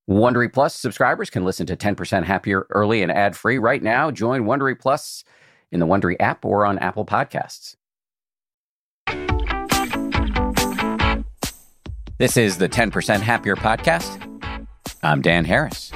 Wondery Plus subscribers can listen to 10% Happier early and ad-free right now. Join Wondery Plus in the Wondery app or on Apple Podcasts. This is the 10% Happier podcast. I'm Dan Harris.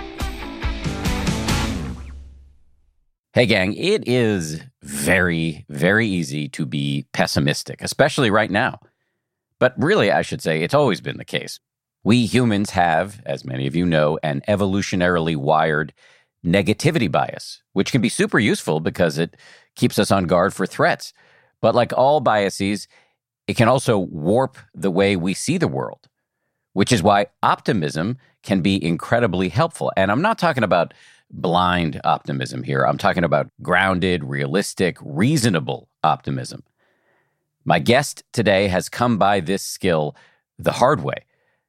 Hey, gang, it is very, very easy to be pessimistic, especially right now. But really, I should say, it's always been the case. We humans have, as many of you know, an evolutionarily wired negativity bias, which can be super useful because it keeps us on guard for threats. But like all biases, it can also warp the way we see the world, which is why optimism can be incredibly helpful. And I'm not talking about blind optimism here. I'm talking about grounded, realistic, reasonable optimism. My guest today has come by this skill the hard way.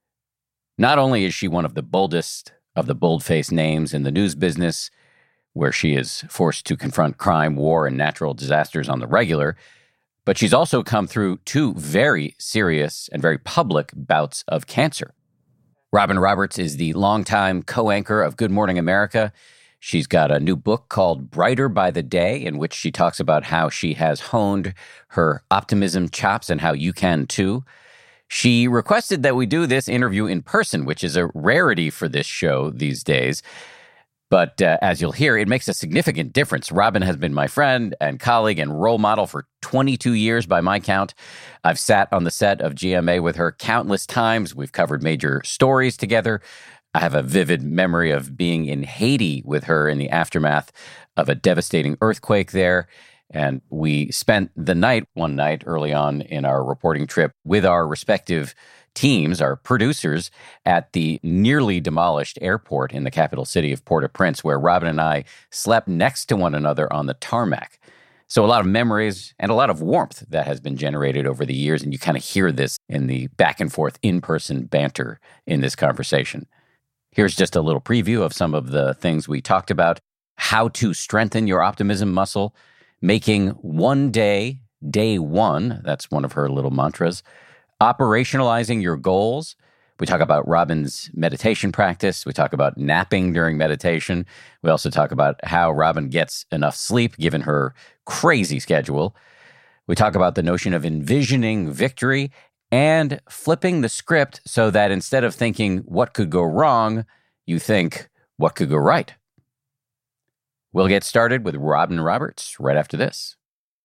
Not only is she one of the boldest of the bold-faced names in the news business, where she is forced to confront crime, war, and natural disasters on the regular, but she's also come through two very serious and very public bouts of cancer. Robin Roberts is the longtime co-anchor of Good Morning America. She's got a new book called Brighter by the Day, in which she talks about how she has honed her optimism chops and how you can too. She requested that we do this interview in person, which is a rarity for this show these days. But as you'll hear, it makes a significant difference. Robin has been my friend and colleague and role model for 22 years by my count. I've sat on the set of GMA with her countless times. We've covered major stories together. I have a vivid memory of being in Haiti with her in the aftermath of a devastating earthquake there. And we spent the night, one night early on in our reporting trip, with our respective teams, our producers, at the nearly demolished airport in the capital city of Port-au-Prince, where Robin and I slept next to one another on the tarmac. So a lot of memories and a lot of warmth that has been generated over the years, and you kind of hear this in the back and forth in-person banter in this conversation. Here's just a little preview of some of the things we talked about: how to strengthen your optimism muscle, making one day, day one, that's one of her little mantras, operationalizing your goals. We talk about Robin's meditation practice. We talk about napping during meditation. We also talk about how Robin gets enough sleep given her crazy schedule. We talk about the notion of envisioning victory and flipping the script so that instead of thinking what could go wrong, you think what could go right. We'll get started with Robin Roberts right after this.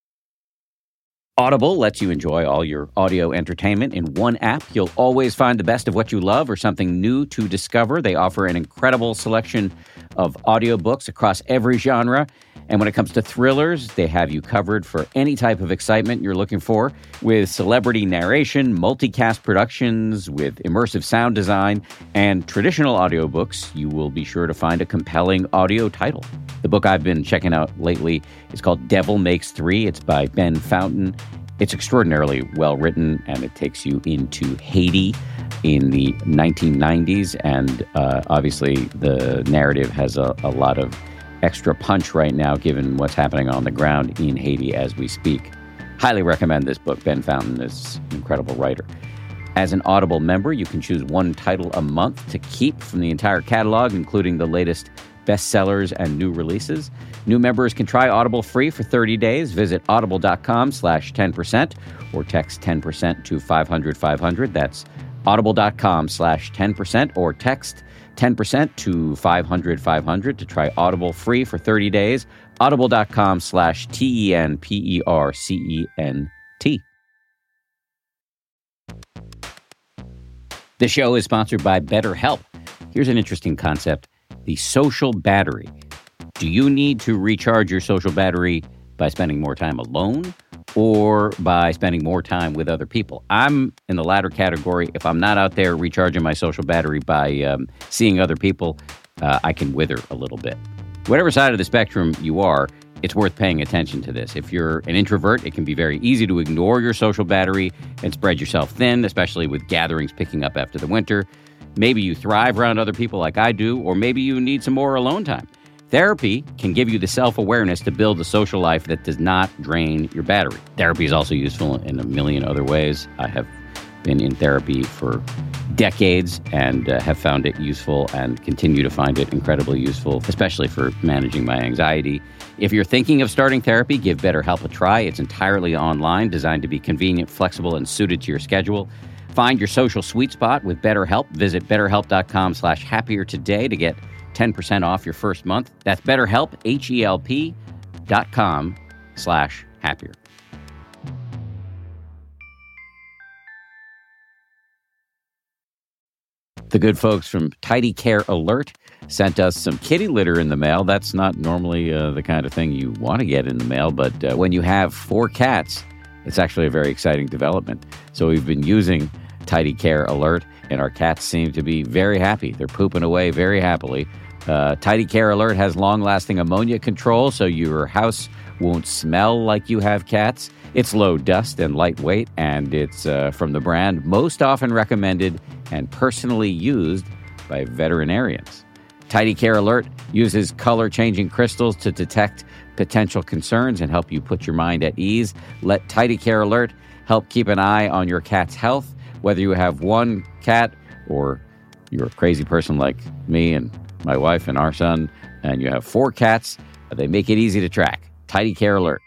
Audible lets you enjoy all your audio entertainment in one app. You'll always find the best of what you love or something new to discover. They offer an incredible selection of audiobooks across every genre. And when it comes to thrillers, they have you covered for any type of excitement you're looking for, with celebrity narration, multicast productions, with immersive sound design, and traditional audiobooks. You will be sure to find a compelling audio title. The book I've been checking out lately is called Devil Makes Three. It's by Ben Fountain. It's extraordinarily well written, and it takes you into Haiti in the 1990s. And obviously, the narrative has a lot of extra punch right now, given what's happening on the ground in Haiti as we speak. Highly recommend this book. Ben Fountain is an incredible writer. As an Audible member, you can choose one title a month to keep from the entire catalog, including the latest bestsellers and new releases. New members can try Audible free for 30 days. Visit audible.com/10% or text 10% to 500-500. That's audible.com/10% or text 10% to 500-500 to try Audible free for 30 days. Audible.com/TENPERCENT. The show is sponsored by BetterHelp. Here's an interesting concept: the social battery. Do you need to recharge your social battery by spending more time alone or by spending more time with other people? I'm in the latter category. If I'm not out there recharging my social battery by seeing other people, I can wither a little bit. Whatever side of the spectrum you are, it's worth paying attention to this. If you're an introvert, it can be very easy to ignore your social battery and spread yourself thin, especially with gatherings picking up after the winter. Maybe you thrive around other people like I do, or maybe you need some more alone time. Therapy can give you the self-awareness to build a social life that does not drain your battery. Therapy is also useful in a million other ways. I have been in therapy for decades and have found it useful and continue to find it incredibly useful, especially for managing my anxiety. If you're thinking of starting therapy, give BetterHelp a try. It's entirely online, designed to be convenient, flexible, and suited to your schedule. Find your social sweet spot with BetterHelp. Visit BetterHelp.com/happier today to get 10% off your first month. That's BetterHelp, HELP.com/happier. The good folks from Tidy Care Alert sent us some kitty litter in the mail. That's not normally the kind of thing you want to get in the mail, but when you have 4 cats, it's actually a very exciting development. So we've been using Tidy Care Alert, and our cats seem to be very happy. They're pooping away very happily. Tidy Care Alert has long-lasting ammonia control, so your house won't smell like you have cats. It's low dust and lightweight, and it's from the brand most often recommended and personally used by veterinarians. Tidy Care Alert uses color-changing crystals to detect potential concerns and help you put your mind at ease. Let Tidy Care Alert help keep an eye on your cat's health, whether you have one cat or you're a crazy person like me and my wife and our son, and you have 4 cats. They make it easy to track. Tidy Care Alert.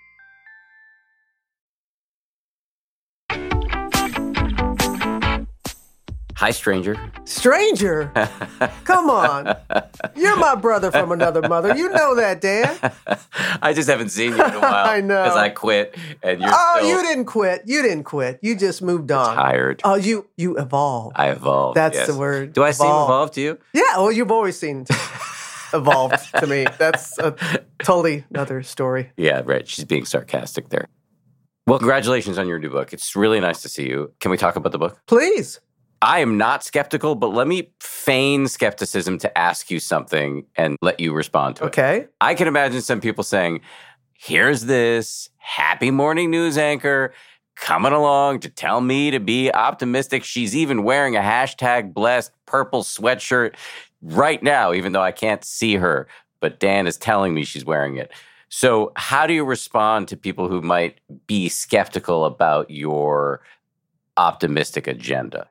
Hi, stranger. Stranger? Come on. You're my brother from another mother. You know that, Dan. I just haven't seen you in a while. I know. Because I quit, and you're still... You didn't quit. You didn't quit. You just moved on. Tired. Oh, you evolved. I evolved, That's yes. the word. Do I seem evolved to you? Yeah, well, you've always seemed evolved to me. That's a totally another story. Yeah, right. She's being sarcastic there. Well, congratulations on your new book. It's really nice to see you. Can we talk about the book? Please. I am not skeptical, but let me feign skepticism to ask you something and let you respond to it. Okay. I can imagine some people saying, here's this happy morning news anchor coming along to tell me to be optimistic. She's even wearing a #blessed purple sweatshirt right now, even though I can't see her. But Dan is telling me she's wearing it. So how do you respond to people who might be skeptical about your optimistic agenda?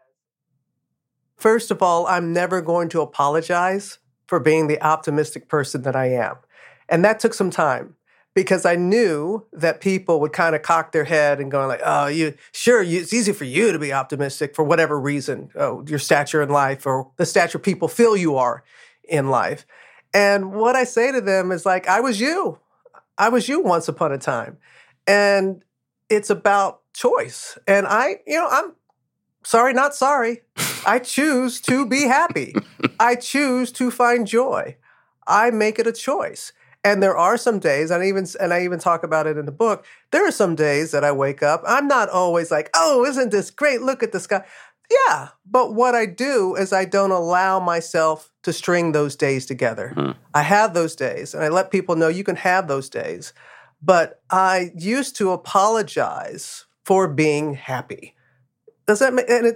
First of all, I'm never going to apologize for being the optimistic person that I am. And that took some time because I knew that people would kind of cock their head and go like, oh, it's easy for you to be optimistic for whatever reason, your stature in life or the stature people feel you are in life. And what I say to them is like, I was you. I was you once upon a time. And it's about choice. And I'm sorry, not sorry. I choose to be happy. I choose to find joy. I make it a choice. And there are some days, and I even talk about it in the book, there are some days that I wake up, I'm not always like, oh, isn't this great? Look at the sky. Yeah, but what I do is I don't allow myself to string those days together. I have those days, and I let people know you can have those days. But I used to apologize for being happy. Does that make, and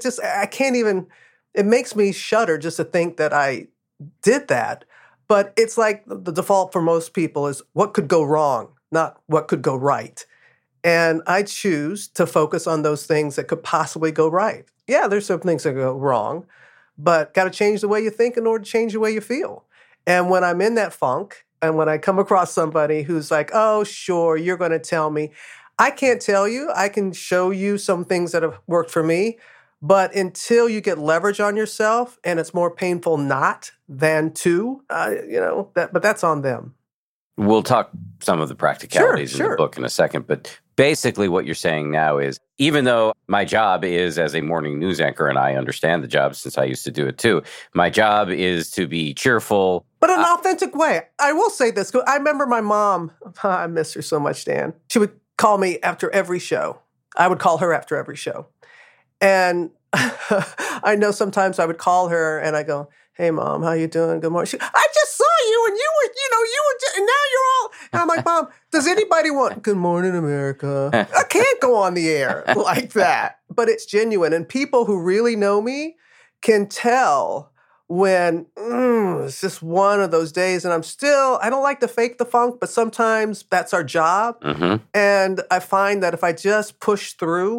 it makes me shudder just to think that I did that. But it's like the default for most people is what could go wrong, not what could go right. And I choose to focus on those things that could possibly go right. Yeah, there's some things that go wrong, but got to change the way you think in order to change the way you feel. And when I'm in that funk, and when I come across somebody who's like, oh, sure, you're going to tell me, I can't tell you. I can show you some things that have worked for me. But until you get leverage on yourself, and it's more painful not than to, but that's on them. We'll talk some of the practicalities in the book in a second. But basically what you're saying now is, even though my job is as a morning news anchor, and I understand the job since I used to do it too, my job is to be cheerful. But in an authentic way. I will say this. I remember my mom, I miss her so much, Dan. She would call me after every show. I would call her after every show. And I know sometimes I would call her and I go, hey, Mom, how you doing? Good morning. I just saw you and and now you're all, and I'm like, Mom, does anybody want, good morning, America? I can't go on the air like that. But it's genuine. And people who really know me can tell when it's just one of those days. And I don't like to fake the funk, but sometimes that's our job. Mm-hmm. And I find that if I just push through,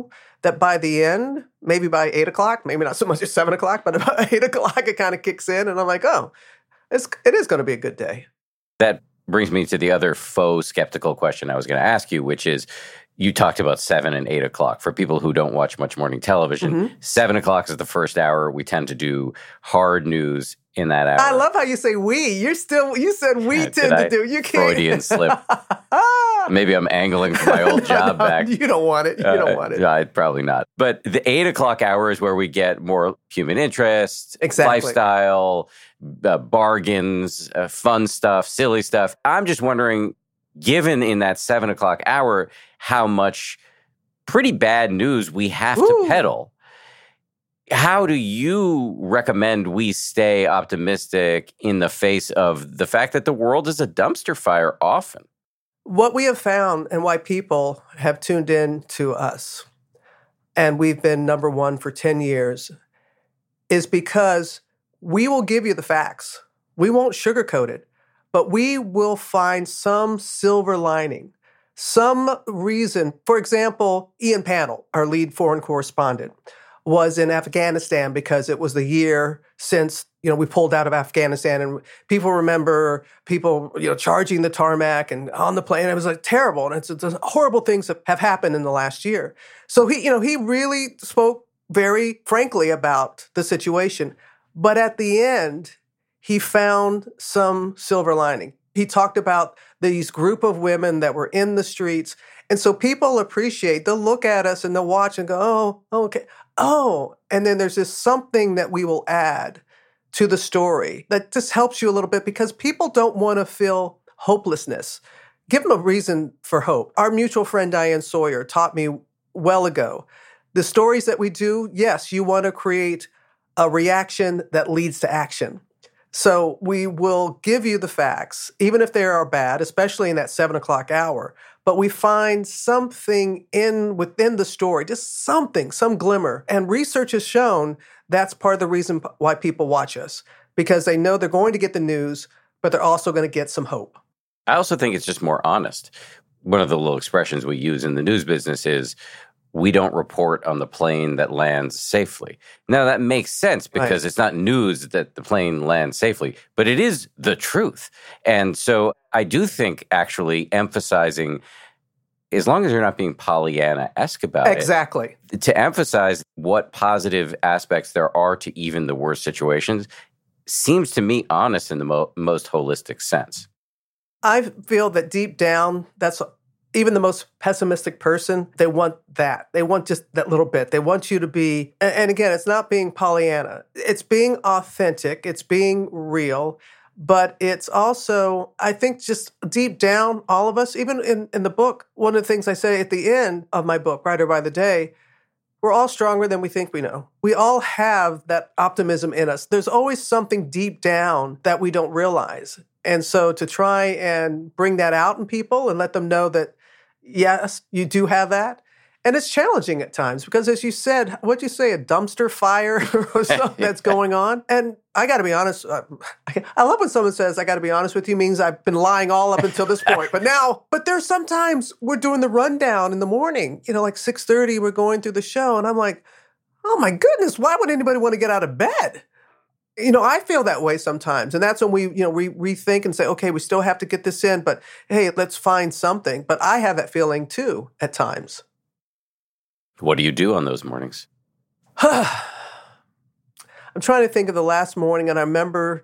that by the end, maybe by 8 o'clock, maybe not so much at 7 o'clock, but about 8 o'clock, it kind of kicks in. And I'm like, oh, it is going to be a good day. That brings me to the other faux skeptical question I was going to ask you, which is, you talked about 7 and 8 o'clock. For people who don't watch much morning television, 7 o'clock is the first hour. We tend to do hard news in that hour. I love how you say we. You said we tend to do. You can't. Freudian slip. Maybe I'm angling for my old job back. You don't want it. You don't want it. Probably not. But the 8 o'clock hour is where we get more human interest, lifestyle, bargains, fun stuff, silly stuff. I'm just wondering, given in that 7 o'clock hour, how much pretty bad news we have to peddle. How do you recommend we stay optimistic in the face of the fact that the world is a dumpster fire often? What we have found and why people have tuned in to us, and we've been number one for 10 years, is because we will give you the facts. We won't sugarcoat it, but we will find some silver lining, some reason. For example, Ian Pannell, our lead foreign correspondent, was in Afghanistan because it was the year since, we pulled out of Afghanistan, and people remember people, charging the tarmac and on the plane. It was like terrible. And it's horrible things that have happened in the last year. So he really spoke very frankly about the situation. But at the end, he found some silver lining. He talked about these group of women that were in the streets. And so people appreciate, they'll look at us and they'll watch and go, oh, okay. Oh, and then there's this something that we will add to the story that just helps you a little bit, because people don't want to feel hopelessness. Give them a reason for hope. Our mutual friend Diane Sawyer taught me well ago, the stories that we do, yes, you want to create a reaction that leads to action. So we will give you the facts, even if they are bad, especially in that 7 o'clock hour. But we find something within the story, just something, some glimmer. And research has shown that's part of the reason why people watch us, because they know they're going to get the news, but they're also going to get some hope. I also think it's just more honest. One of the little expressions we use in the news business is, we don't report on the plane that lands safely. Now, that makes sense because It's not news that the plane lands safely, but it is the truth. And so I do think actually emphasizing, as long as you're not being Pollyanna-esque about Exactly. To emphasize what positive aspects there are to even the worst situations seems to me honest in the most holistic sense. I feel that deep down, that's even the most pessimistic person, they want that. They want just that little bit. They want you to be, and again, it's not being Pollyanna. It's being authentic. It's being real. But it's also, I think, just deep down, all of us, even in the book, one of the things I say at the end of my book, Brighter by the Day, we're all stronger than we think we know. We all have that optimism in us. There's always something deep down that we don't realize. And so to try and bring that out in people and let them know that, yes, you do have that. And it's challenging at times because, as you said, what'd you say, a dumpster fire or something that's going on? And I got to be honest, I love when someone says, I got to be honest with you, means I've been lying all up until this point. But there's sometimes we're doing the rundown in the morning, like 6:30, we're going through the show. And I'm like, oh my goodness, why would anybody want to get out of bed? I feel that way sometimes. And that's when we rethink and say, okay, we still have to get this in, but hey, let's find something. But I have that feeling too at times. What do you do on those mornings? I'm trying to think of the last morning, and I remember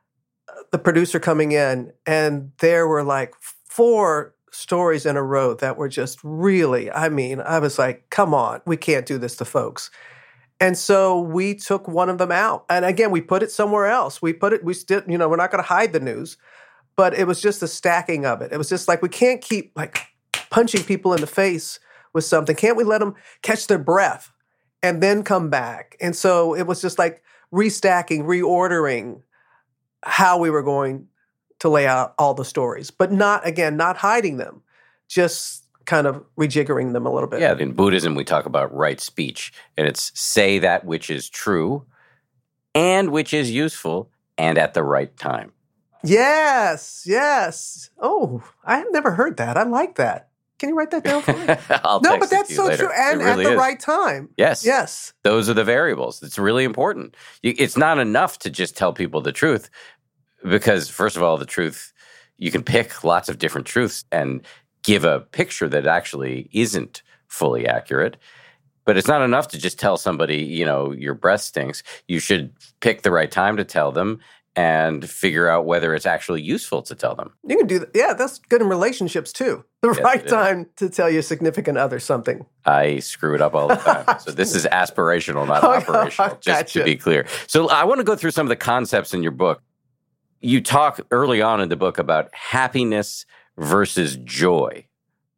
the producer coming in, and there were like 4 stories in a row that were just really, I was like, come on, we can't do this to folks. And so we took one of them out. And again, we put it somewhere else. We still, we're not going to hide the news, but it was just the stacking of it. It was just like, we can't keep like punching people in the face with something. Can't we let them catch their breath and then come back? And so it was just like restacking, reordering how we were going to lay out all the stories, but not hiding them, just kind of rejiggering them a little bit. Yeah, in Buddhism, we talk about right speech, and it's say that which is true and which is useful and at the right time. Yes. Oh, I have never heard that. I like that. Can you write that down for me? I'll No, text but that's it to you so later. true. And It really at the is. right time. Yes. Yes. Those are the variables. It's really important. It's not enough to just tell people the truth because, first of all, the truth, you can pick lots of different truths and give a picture that actually isn't fully accurate. But it's not enough to just tell somebody, your breath stinks. You should pick the right time to tell them and figure out whether it's actually useful to tell them. You can do that. Yeah, that's good in relationships too. The Yes, right it is. time to tell your significant other something. I screw it up all the time. So this is aspirational, not Oh, operational, just gotcha. to be clear. So I want to go through some of the concepts in your book. You talk early on in the book about happiness versus joy.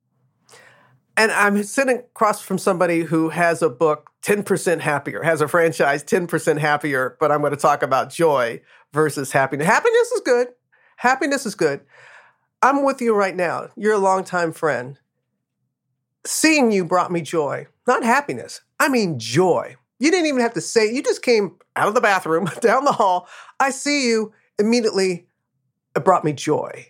And I'm sitting across from somebody who has a book, 10% Happier, has a franchise, 10% Happier, but I'm going to talk about joy versus happiness. Happiness is good. Happiness is good. I'm with you right now. You're a longtime friend. Seeing you brought me joy, not happiness. I mean joy. You didn't even have to say it. You just came out of the bathroom, down the hall. I see you immediately. It brought me joy.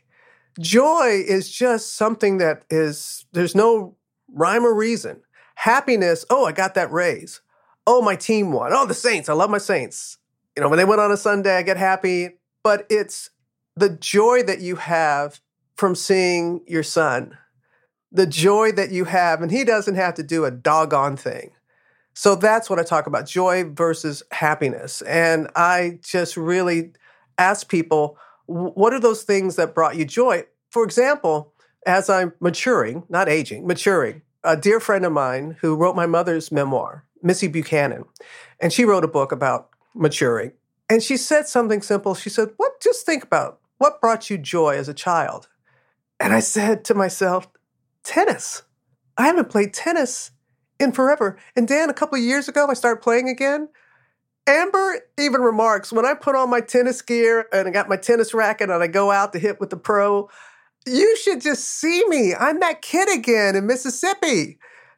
Joy is just something that there's no rhyme or reason. Happiness, oh, I got that raise. Oh, my team won. Oh, the Saints, I love my Saints. When they went on a Sunday, I get happy. But it's the joy that you have from seeing your son, the joy that you have, and he doesn't have to do a doggone thing. So that's what I talk about, joy versus happiness. And I just really ask people, what are those things that brought you joy? For example, as I'm maturing, not aging, maturing, a dear friend of mine who wrote my mother's memoir, Missy Buchanan, and she wrote a book about maturing. And she said something simple. She said, just think about what brought you joy as a child. And I said to myself, tennis. I haven't played tennis in forever. And Dan, a couple of years ago, I started playing again. Amber even remarks, when I put on my tennis gear and I got my tennis racket and I go out to hit with the pro, you should just see me. I'm that kid again in Mississippi.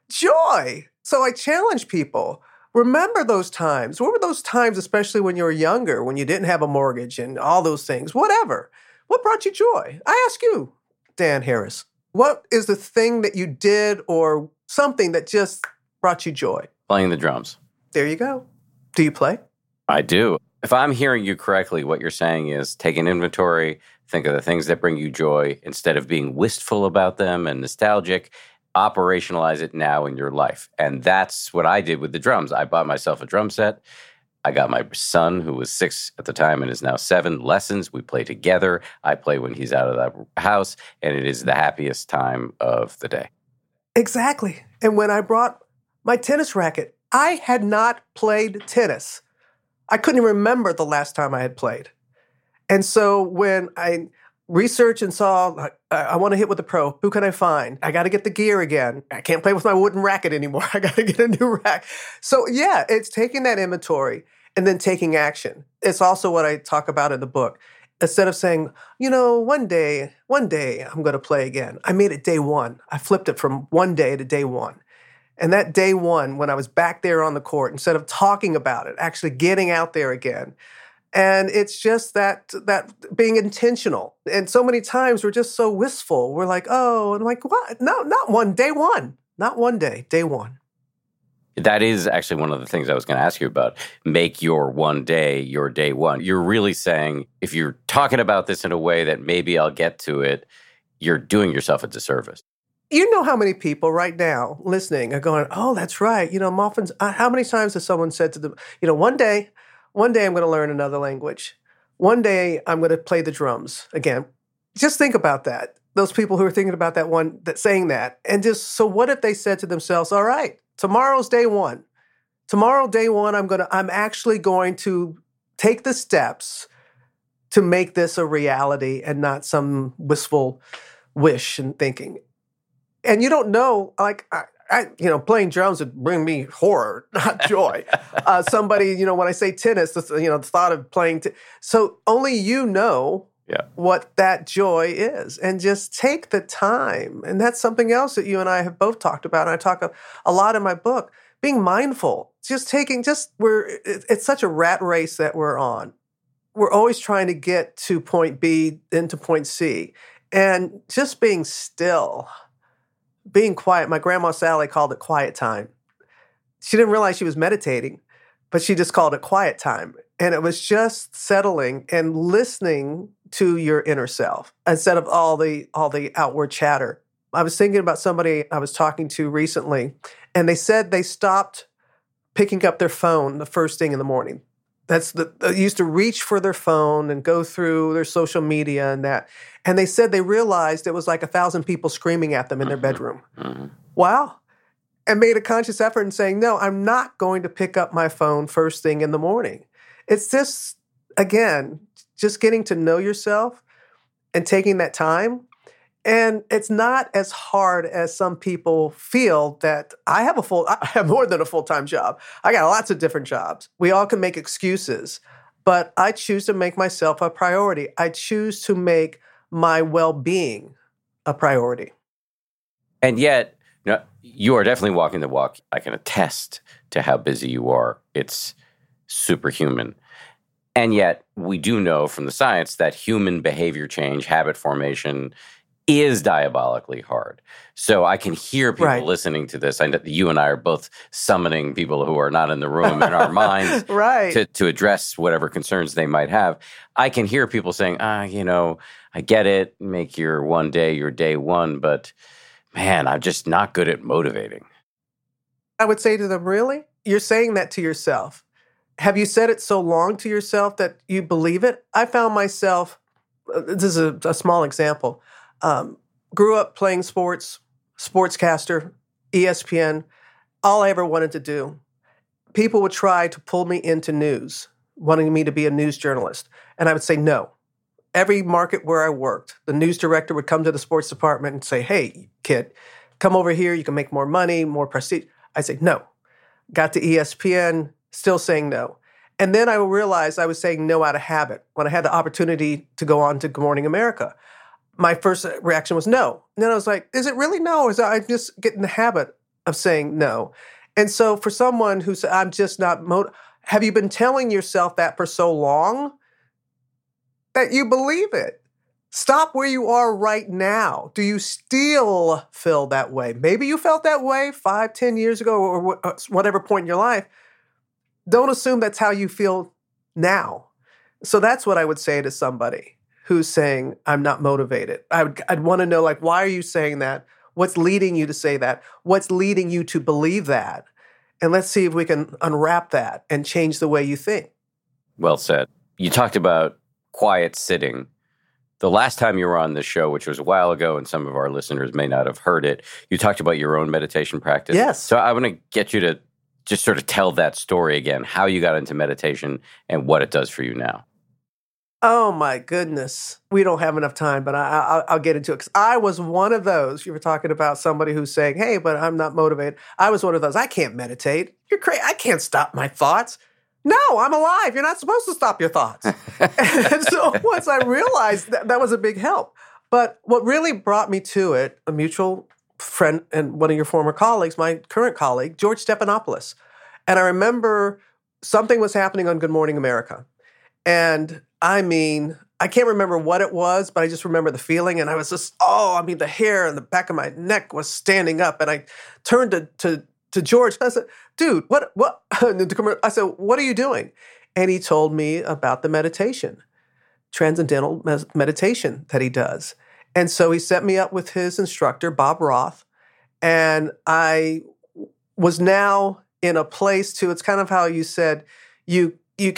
Joy. So I challenge people. Remember those times. What were those times, especially when you were younger, when you didn't have a mortgage and all those things? Whatever. What brought you joy? I ask you, Dan Harris, what is the thing that you did or something that just brought you joy? Playing the drums. There you go. Do you play? I do. If I'm hearing you correctly, what you're saying is take an inventory, think of the things that bring you joy, instead of being wistful about them and nostalgic, operationalize it now in your life. And that's what I did with the drums. I bought myself a drum set. I got my son, who was 6 at the time and is now 7, lessons. We play together. I play when he's out of the house, and it is the happiest time of the day. Exactly. And when I brought my tennis racket, I had not played tennis. I couldn't even remember the last time I had played. And so when I researched and saw, I want to hit with a pro, who can I find? I got to get the gear again. I can't play with my wooden racket anymore. I got to get a new rack. So yeah, it's taking that inventory and then taking action. It's also what I talk about in the book. Instead of saying, one day I'm going to play again. I made it day one. I flipped it from one day to day one. And that day one, when I was back there on the court, instead of talking about it, actually getting out there again. And it's just that being intentional. And so many times we're just so wistful. We're like, oh, and I'm like, what? No, not one, day one. Not one day, day one. That is actually one of the things I was going to ask you about. Make your one day your day one. You're really saying, if you're talking about this in a way that maybe I'll get to it, you're doing yourself a disservice. You know how many people right now listening are going, oh, that's right. Muffins, how many times has someone said to them, one day I'm going to learn another language. One day I'm going to play the drums again. Just think about that. Those people who are thinking about saying that. And just, so what if they said to themselves, all right, tomorrow's day one. Tomorrow, day one, I'm actually going to take the steps to make this a reality and not some wistful wish and thinking. And you don't know, like, playing drums would bring me horror, not joy. Somebody, when I say tennis, the thought of playing. So only what that joy is. And just take the time. And that's something else that you and I have both talked about. And I talk a lot in my book, being mindful. It's such a rat race that we're on. We're always trying to get to point B into point C. And just being still. being quiet. My grandma Sally called it quiet time. She didn't realize she was meditating, but she just called it quiet time. And it was just settling and listening to your inner self instead of all the outward chatter. I was thinking about somebody I was talking to recently, and they said they stopped picking up their phone the first thing in the morning. They used to reach for their phone and go through their social media and that. And they said they realized it was like 1,000 people screaming at them in their bedroom. Mm-hmm. Wow. And made a conscious effort in saying, no, I'm not going to pick up my phone first thing in the morning. It's just, again, just getting to know yourself and taking that time. And it's not as hard as some people feel that I have more than a full-time job. I got lots of different jobs. We all can make excuses, but I choose to make myself a priority. I choose to make my well-being a priority. And yet, you are definitely walking the walk. I can attest to how busy you are. It's superhuman. And yet, we do know from the science that human behavior change, habit formation, is diabolically hard. So I can hear people listening to this. I know you and I are both summoning people who are not in the room in our minds to address whatever concerns they might have. I can hear people saying, I get it, make your one day your day one, but man, I'm just not good at motivating. I would say to them, really? You're saying that to yourself. Have you said it so long to yourself that you believe it? I found myself, this is a small example, grew up playing sports, sportscaster, ESPN, all I ever wanted to do. People would try to pull me into news, wanting me to be a news journalist. And I would say no. Every market where I worked, the news director would come to the sports department and say, hey, kid, come over here. You can make more money, more prestige. I say no. Got to ESPN, still saying no. And then I realized I was saying no out of habit when I had the opportunity to go on to Good Morning America. My first reaction was no. And then I was like, is it really no? Or is I just get in the habit of saying no? And so for someone who said, I'm just not, have you been telling yourself that for so long that you believe it? Stop where you are right now. Do you still feel that way? Maybe you felt that way 5, 10 years ago or whatever point in your life. Don't assume that's how you feel now. So that's what I would say to somebody who's saying, I'm not motivated. I'd want to know, why are you saying that? What's leading you to say that? What's leading you to believe that? And let's see if we can unwrap that and change the way you think. Well said. You talked about quiet sitting. The last time you were on this show, which was a while ago, and some of our listeners may not have heard it, you talked about your own meditation practice. Yes. So I want to get you to just sort of tell that story again, how you got into meditation and what it does for you now. Oh, my goodness. We don't have enough time, but I'll get into it. Because I was one of those. You were talking about somebody who's saying, hey, but I'm not motivated. I was one of those. I can't meditate. You're crazy. I can't stop my thoughts. No, I'm alive. You're not supposed to stop your thoughts. And so once I realized that was a big help. But what really brought me to it, a mutual friend and one of your former colleagues, my current colleague, George Stephanopoulos. And I remember something was happening on Good Morning America. And I can't remember what it was, but I just remember the feeling. And I was just, the hair on the back of my neck was standing up. And I turned to George. I said, dude, what? I said, what are you doing? And he told me about the meditation, transcendental meditation that he does. And so he set me up with his instructor, Bob Roth. And I was now in a place it's kind of how you said, it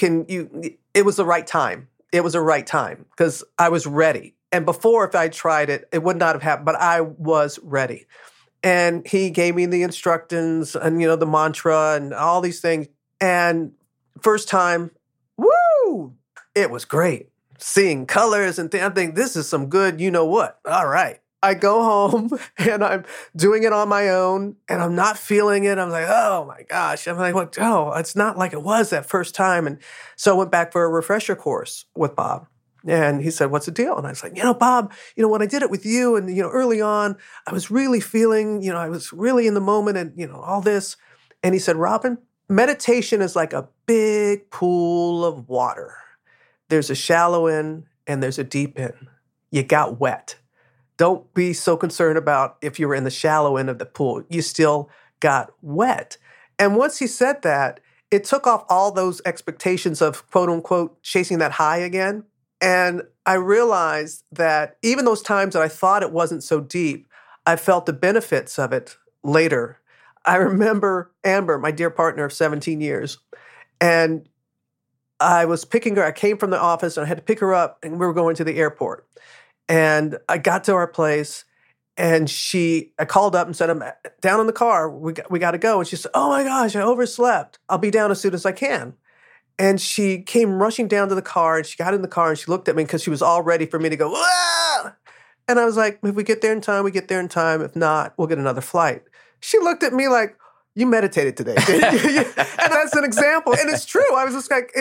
was the right time. It was the right time because I was ready. And before, if I tried it, it would not have happened, but I was ready. And he gave me the instructions and, the mantra and all these things. And first time, woo, it was great. Seeing colors and I think this is some good, what. All right. I go home and I'm doing it on my own and I'm not feeling it. I'm like, oh my gosh. I'm like, it's not like it was that first time. And so I went back for a refresher course with Bob. And he said, what's the deal? And I was like, Bob, when I did it with you and, early on, I was really feeling, I was really in the moment and, all this. And he said, Robin, meditation is like a big pool of water. There's a shallow end and there's a deep end. You got wet. Don't be so concerned about if you were in the shallow end of the pool. You still got wet. And once he said that, it took off all those expectations of quote unquote chasing that high again. And I realized that even those times that I thought it wasn't so deep, I felt the benefits of it later. I remember Amber, my dear partner of 17 years, and I was picking her. I came from the office and I had to pick her up, and we were going to the airport. And I got to our place, and I called up and said, I'm down in the car. We got to go. And she said, oh my gosh, I overslept. I'll be down as soon as I can. And she came rushing down to the car, and she got in the car, and she looked at me because she was all ready for me to go, ah! And I was like, if we get there in time, we get there in time. If not, we'll get another flight. She looked at me like, you meditated today, didn't you? And that's an example. And it's true. I was just like,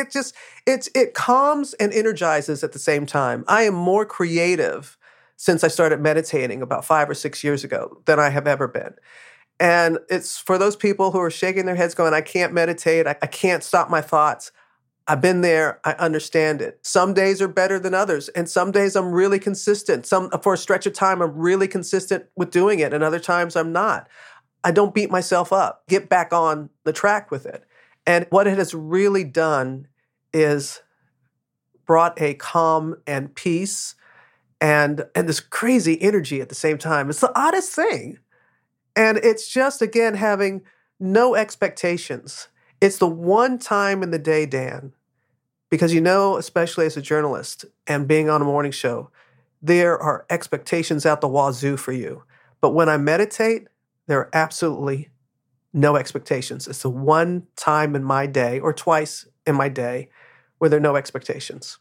it calms and energizes at the same time. I am more creative since I started meditating about 5 or 6 years ago than I have ever been. And it's for those people who are shaking their heads going, I can't meditate. I can't stop my thoughts. I've been there. I understand it. Some days are better than others. And some days I'm really consistent. For a stretch of time, I'm really consistent with doing it. And other times I'm not. I don't beat myself up. Get back on the track with it. And what it has really done is brought a calm and peace and this crazy energy at the same time. It's the oddest thing. And it's just, again, having no expectations. It's the one time in the day, Dan, because especially as a journalist and being on a morning show, there are expectations out the wazoo for you. But when I meditate, there are absolutely no expectations. It's the one time in my day, or twice in my day, where there are no expectations.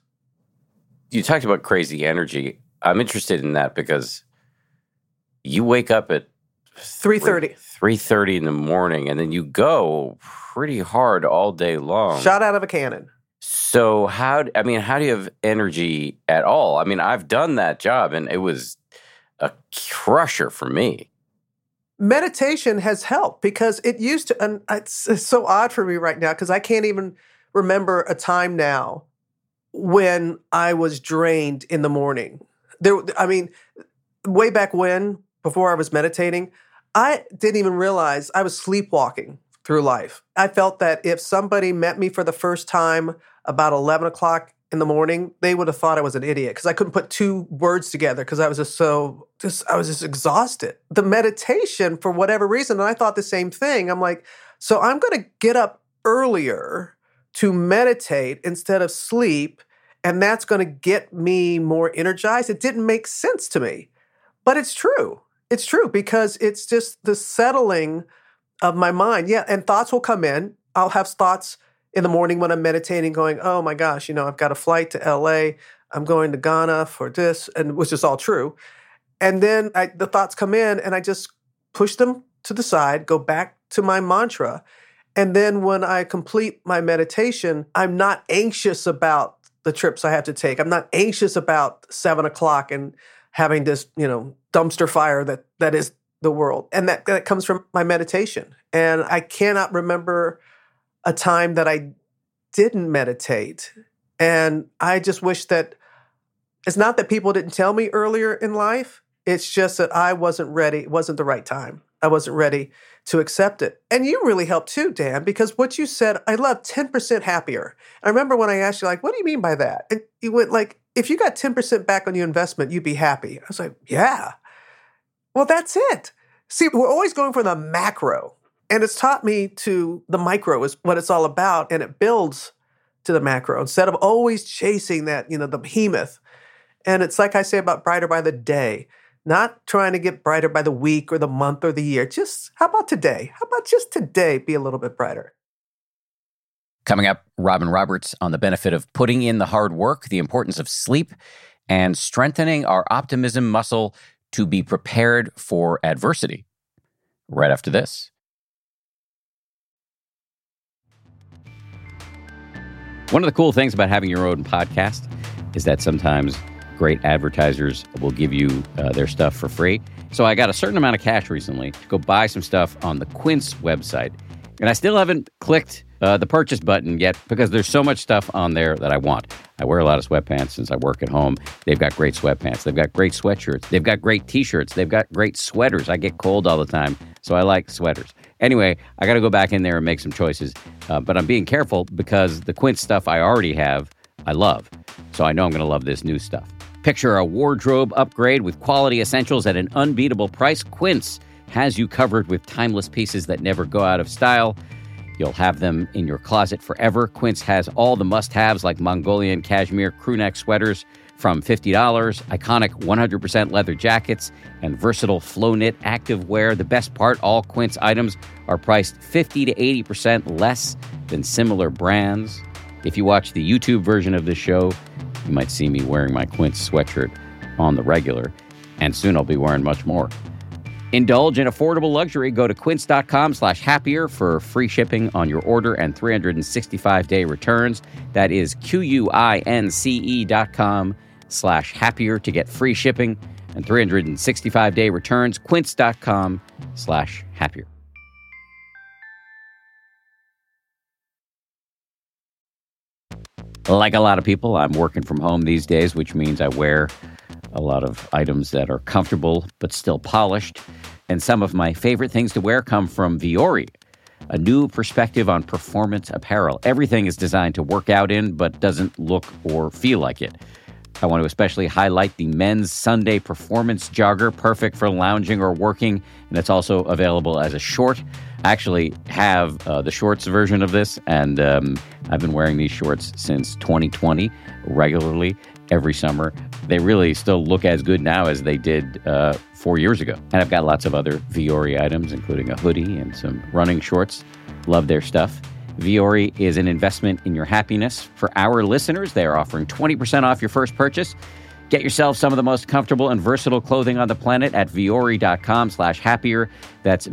You talked about crazy energy. I'm interested in that because you wake up at 3:30. 3:30 in the morning, and then you go pretty hard all day long. Shot out of a cannon. So how do you have energy at all? I mean, I've done that job, and it was a crusher for me. Meditation has helped because it used to, and it's so odd for me right now because I can't even remember a time now when I was drained in the morning. Way back when, before I was meditating, I didn't even realize I was sleepwalking through life. I felt that if somebody met me for the first time about 11 o'clock in the morning, they would have thought I was an idiot because I couldn't put two words together because I was I was just exhausted. The meditation, for whatever reason, and I thought the same thing. I'm like, so I'm going to get up earlier to meditate instead of sleep, and that's going to get me more energized. It didn't make sense to me, but it's true. It's true because it's just the settling of my mind. Yeah, and thoughts will come in. I'll have thoughts in the morning when I'm meditating going, oh my gosh, I've got a flight to LA. I'm going to Ghana for this, and which is all true. And then the thoughts come in and I just push them to the side, go back to my mantra. And then when I complete my meditation, I'm not anxious about the trips I have to take. I'm not anxious about 7 o'clock and having this, dumpster fire that is the world. And that comes from my meditation. And I cannot remember a time that I didn't meditate. And I just wish that it's not that people didn't tell me earlier in life. It's just that I wasn't ready. It wasn't the right time. I wasn't ready to accept it. And you really helped too, Dan, because what you said, I love 10% happier. I remember when I asked you, what do you mean by that? And you went if you got 10% back on your investment, you'd be happy. I was like, yeah. Well, that's it. See, we're always going for the macro. And it's taught me the micro is what it's all about, and it builds to the macro instead of always chasing that, the behemoth. And it's like I say about brighter by the day, not trying to get brighter by the week or the month or the year. Just how about today? How about just today be a little bit brighter? Coming up, Robin Roberts on the benefit of putting in the hard work, the importance of sleep, and strengthening our optimism muscle to be prepared for adversity. Right after this. One of the cool things about having your own podcast is that sometimes great advertisers will give you their stuff for free. So I got a certain amount of cash recently to go buy some stuff on the Quince website. And I still haven't clicked the purchase button yet because there's so much stuff on there that I want. I wear a lot of sweatpants since I work at home. They've got great sweatpants. They've got great sweatshirts. They've got great T-shirts. They've got great sweaters. I get cold all the time, so I like sweaters. Anyway, I got to go back in there and make some choices, but I'm being careful because the Quince stuff I already have, I love. So I know I'm going to love this new stuff. Picture a wardrobe upgrade with quality essentials at an unbeatable price. Quince has you covered with timeless pieces that never go out of style. You'll have them in your closet forever. Quince has all the must-haves like Mongolian cashmere crewneck sweaters from $50, iconic 100% leather jackets, and versatile flow knit active wear. The best part, all Quince items are priced 50 to 80% less than similar brands. If you watch the YouTube version of this show, you might see me wearing my Quince sweatshirt on the regular, and soon I'll be wearing much more. Indulge in affordable luxury. Go to quince.com/happier for free shipping on your order and 365-day returns. That is QUINCE.com/happier to get free shipping and 365-day returns. Quince.com/happier. Like a lot of people, I'm working from home these days, which means I wear a lot of items that are comfortable but still polished. And some of my favorite things to wear come from Vuori, a new perspective on performance apparel. Everything is designed to work out in but doesn't look or feel like it. I want to especially highlight the men's Sunday performance jogger, perfect for lounging or working, and it's also available as a short. I actually have the shorts version of this, and I've been wearing these shorts since 2020 regularly every summer. They really still look as good now as they did 4 years ago. And I've got lots of other Vuori items, including a hoodie and some running shorts. Love their stuff. Vuori is an investment in your happiness. For our listeners, they are offering 20% off your first purchase. Get yourself some of the most comfortable and versatile clothing on the planet at Vuori.com/happier. That's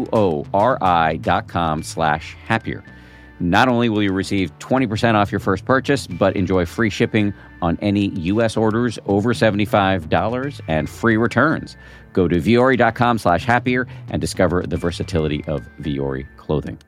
VUORI.com/happier. Not only will you receive 20% off your first purchase, but enjoy free shipping on any U.S. orders over $75 and free returns. Go to Vuori.com/happier and discover the versatility of Vuori clothing.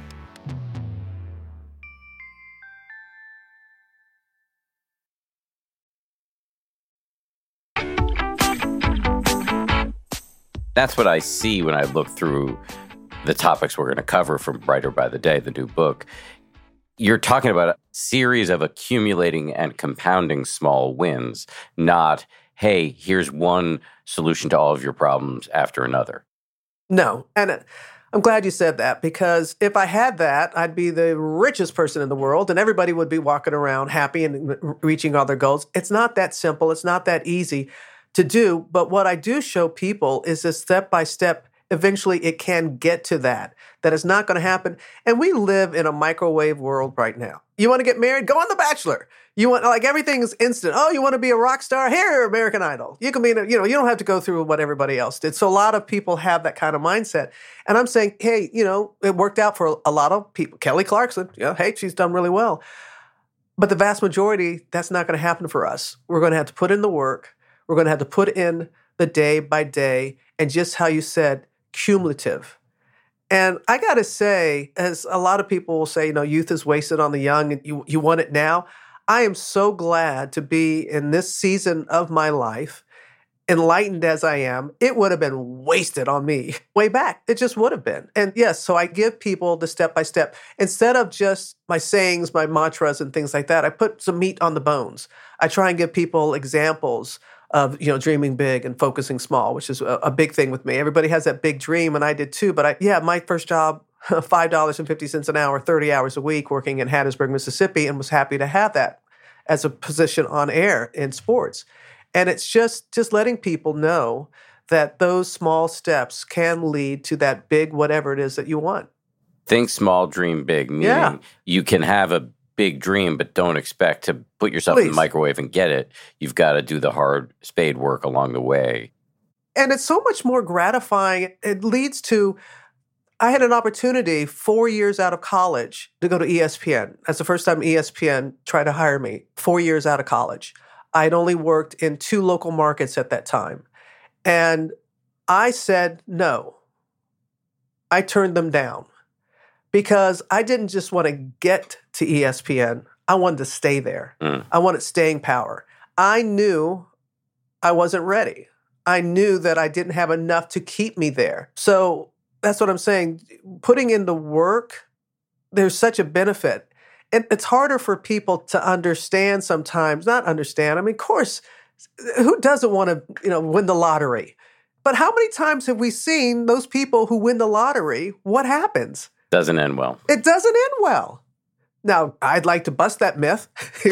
That's what I see when I look through the topics we're going to cover from Brighter by the Day, the new book. You're talking about a series of accumulating and compounding small wins, not, hey, here's one solution to all of your problems after another. No. And I'm glad you said that, because if I had that, I'd be the richest person in the world and everybody would be walking around happy and reaching all their goals. It's not that simple. It's not that easy to do. But what I do show people is a step-by-step. Eventually, it can get to that. That is not going to happen. And we live in a microwave world right now. You want to get married? Go on The Bachelor. You want, like, everything is instant. Oh, you want to be a rock star? Here, American Idol. You can be, you don't have to go through what everybody else did. So a lot of people have that kind of mindset. And I'm saying, hey, it worked out for a lot of people. Kelly Clarkson, hey, she's done really well. But the vast majority, that's not going to happen for us. We're going to have to put in the work. We're going to have to put in the day by day, and just how you said, cumulative. And I got to say, as a lot of people will say, youth is wasted on the young and you want it now. I am so glad to be in this season of my life, enlightened as I am. It would have been wasted on me way back. It just would have been. And yes, so I give people the step-by-step. Instead of just my sayings, my mantras and things like that, I put some meat on the bones. I try and give people examples of, dreaming big and focusing small, which is a big thing with me. Everybody has that big dream, and I did too. But my first job, $5.50 an hour, 30 hours a week, working in Hattiesburg, Mississippi, and was happy to have that as a position on air in sports. And it's just letting people know that those small steps can lead to that big whatever it is that you want. Think small, dream big, meaning you can have a big dream, but don't expect to put yourself in the microwave and get it. You've got to do the hard spade work along the way. And it's so much more gratifying. It leads to, I had an opportunity 4 years out of college to go to ESPN. That's the first time ESPN tried to hire me, 4 years out of college. I'd only worked in 2 local markets at that time. And I said no. I turned them down because I didn't just want to get to ESPN. I wanted to stay there. I wanted staying power. I knew I wasn't ready. I knew that I didn't have enough to keep me there. So that's what I'm saying. Putting in the work, there's such a benefit. And it's harder for people to understand sometimes, not understand. I mean, of course, who doesn't want to, win the lottery? But how many times have we seen those people who win the lottery? What happens? Doesn't end well. It doesn't end well. Now, I'd like to bust that myth.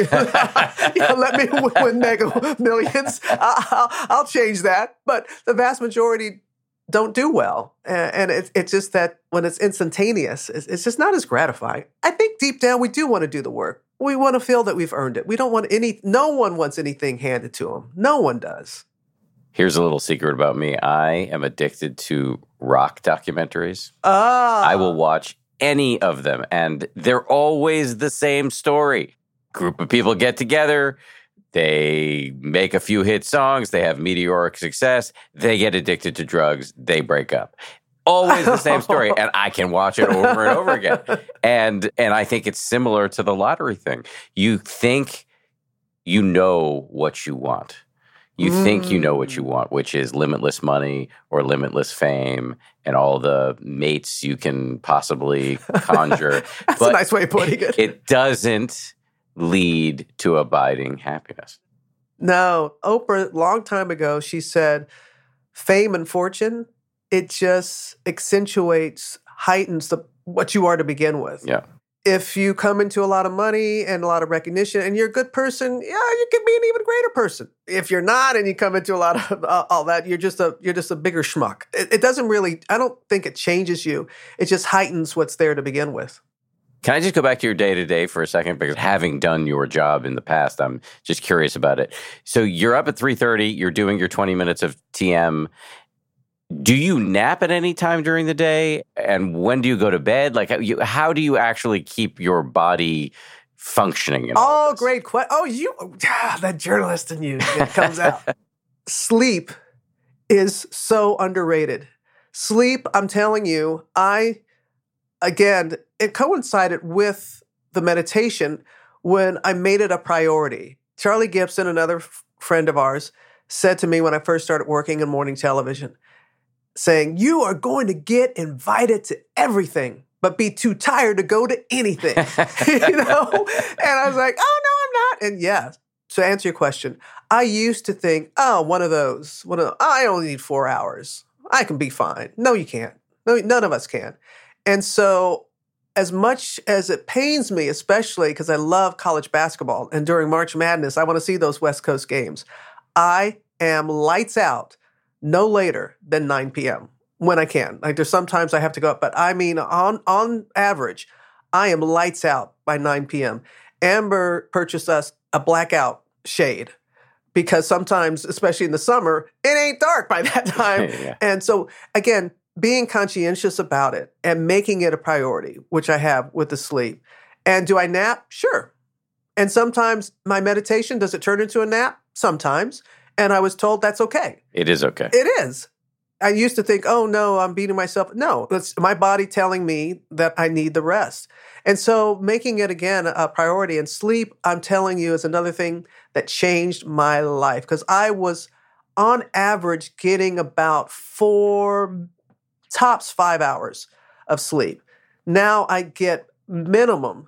Let me win mega millions. I'll change that. But the vast majority don't do well. And it's just that when it's instantaneous, it's just not as gratifying. I think deep down, we do want to do the work. We want to feel that we've earned it. We don't want no one wants anything handed to them. No one does. Here's a little secret about me. I am addicted to rock documentaries. I will watch any of them, and they're always the same story. Group of people get together, they make a few hit songs, they have meteoric success, they get addicted to drugs, they break up. Always the same story, and I can watch it over and over again. And I think it's similar to the lottery thing. You think you know what you want. You think you know what you want, which is limitless money or limitless fame and all the mates you can possibly conjure. That's a nice way of putting it. It doesn't lead to abiding happiness. No. Oprah, long time ago, she said, fame and fortune, it just accentuates, heightens what you are to begin with. Yeah. If you come into a lot of money and a lot of recognition and you're a good person, you can be an even greater person. If you're not and you come into a lot of all that, you're just a bigger schmuck. It doesn't really, I don't think it changes you. It just heightens what's there to begin with. Can I just go back to your day-to-day for a second? Because having done your job in the past, I'm just curious about it. So you're up at 3:30, you're doing your 20 minutes of TM. Do you nap at any time during the day? And when do you go to bed? Like, how do you actually keep your body functioning? Oh, great question. Oh, that journalist in you, it comes out. Sleep is so underrated. Sleep, I'm telling you, again, it coincided with the meditation when I made it a priority. Charlie Gibson, another friend of ours, said to me when I first started working in morning television, saying, you are going to get invited to everything, but be too tired to go to anything. And I was like, oh, no, I'm not. And yeah, to answer your question, I used to think, one of those, I only need 4 hours. I can be fine. No, you can't. No, none of us can. And so as much as it pains me, especially because I love college basketball, and during March Madness, I want to see those West Coast games, I am lights out no later than 9 p.m. when I can. Like there's sometimes I have to go up, but I mean, on average, I am lights out by 9 p.m. Amber purchased us a blackout shade because sometimes, especially in the summer, it ain't dark by that time. Yeah. And so again, being conscientious about it and making it a priority, which I have with the sleep. And do I nap? Sure. And sometimes my meditation, does it turn into a nap? Sometimes. And I was told that's okay. It is okay. It is. I used to think, oh, no, I'm beating myself. No, it's my body telling me that I need the rest. And so making it, again, a priority. And sleep, I'm telling you, is another thing that changed my life. Because I was, on average, getting about 4, tops 5 hours of sleep. Now I get minimum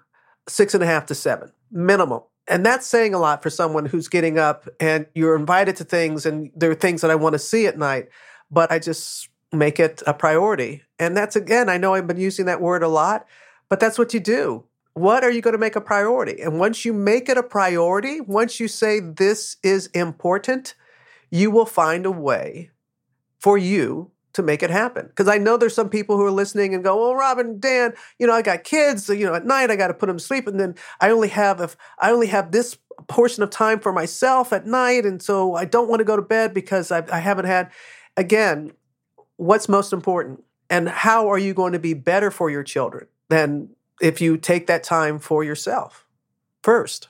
6.5 to 7. Minimum. And that's saying a lot for someone who's getting up and you're invited to things and there are things that I want to see at night, but I just make it a priority. And that's, again, I know I've been using that word a lot, but that's what you do. What are you going to make a priority? And once you make it a priority, once you say this is important, you will find a way for you to make it happen. Because I know there's some people who are listening and go, well, Robin, Dan, I got kids, at night I got to put them to sleep. And then I only have this portion of time for myself at night. And so I don't want to go to bed because I haven't had, again, what's most important? And how are you going to be better for your children than if you take that time for yourself first?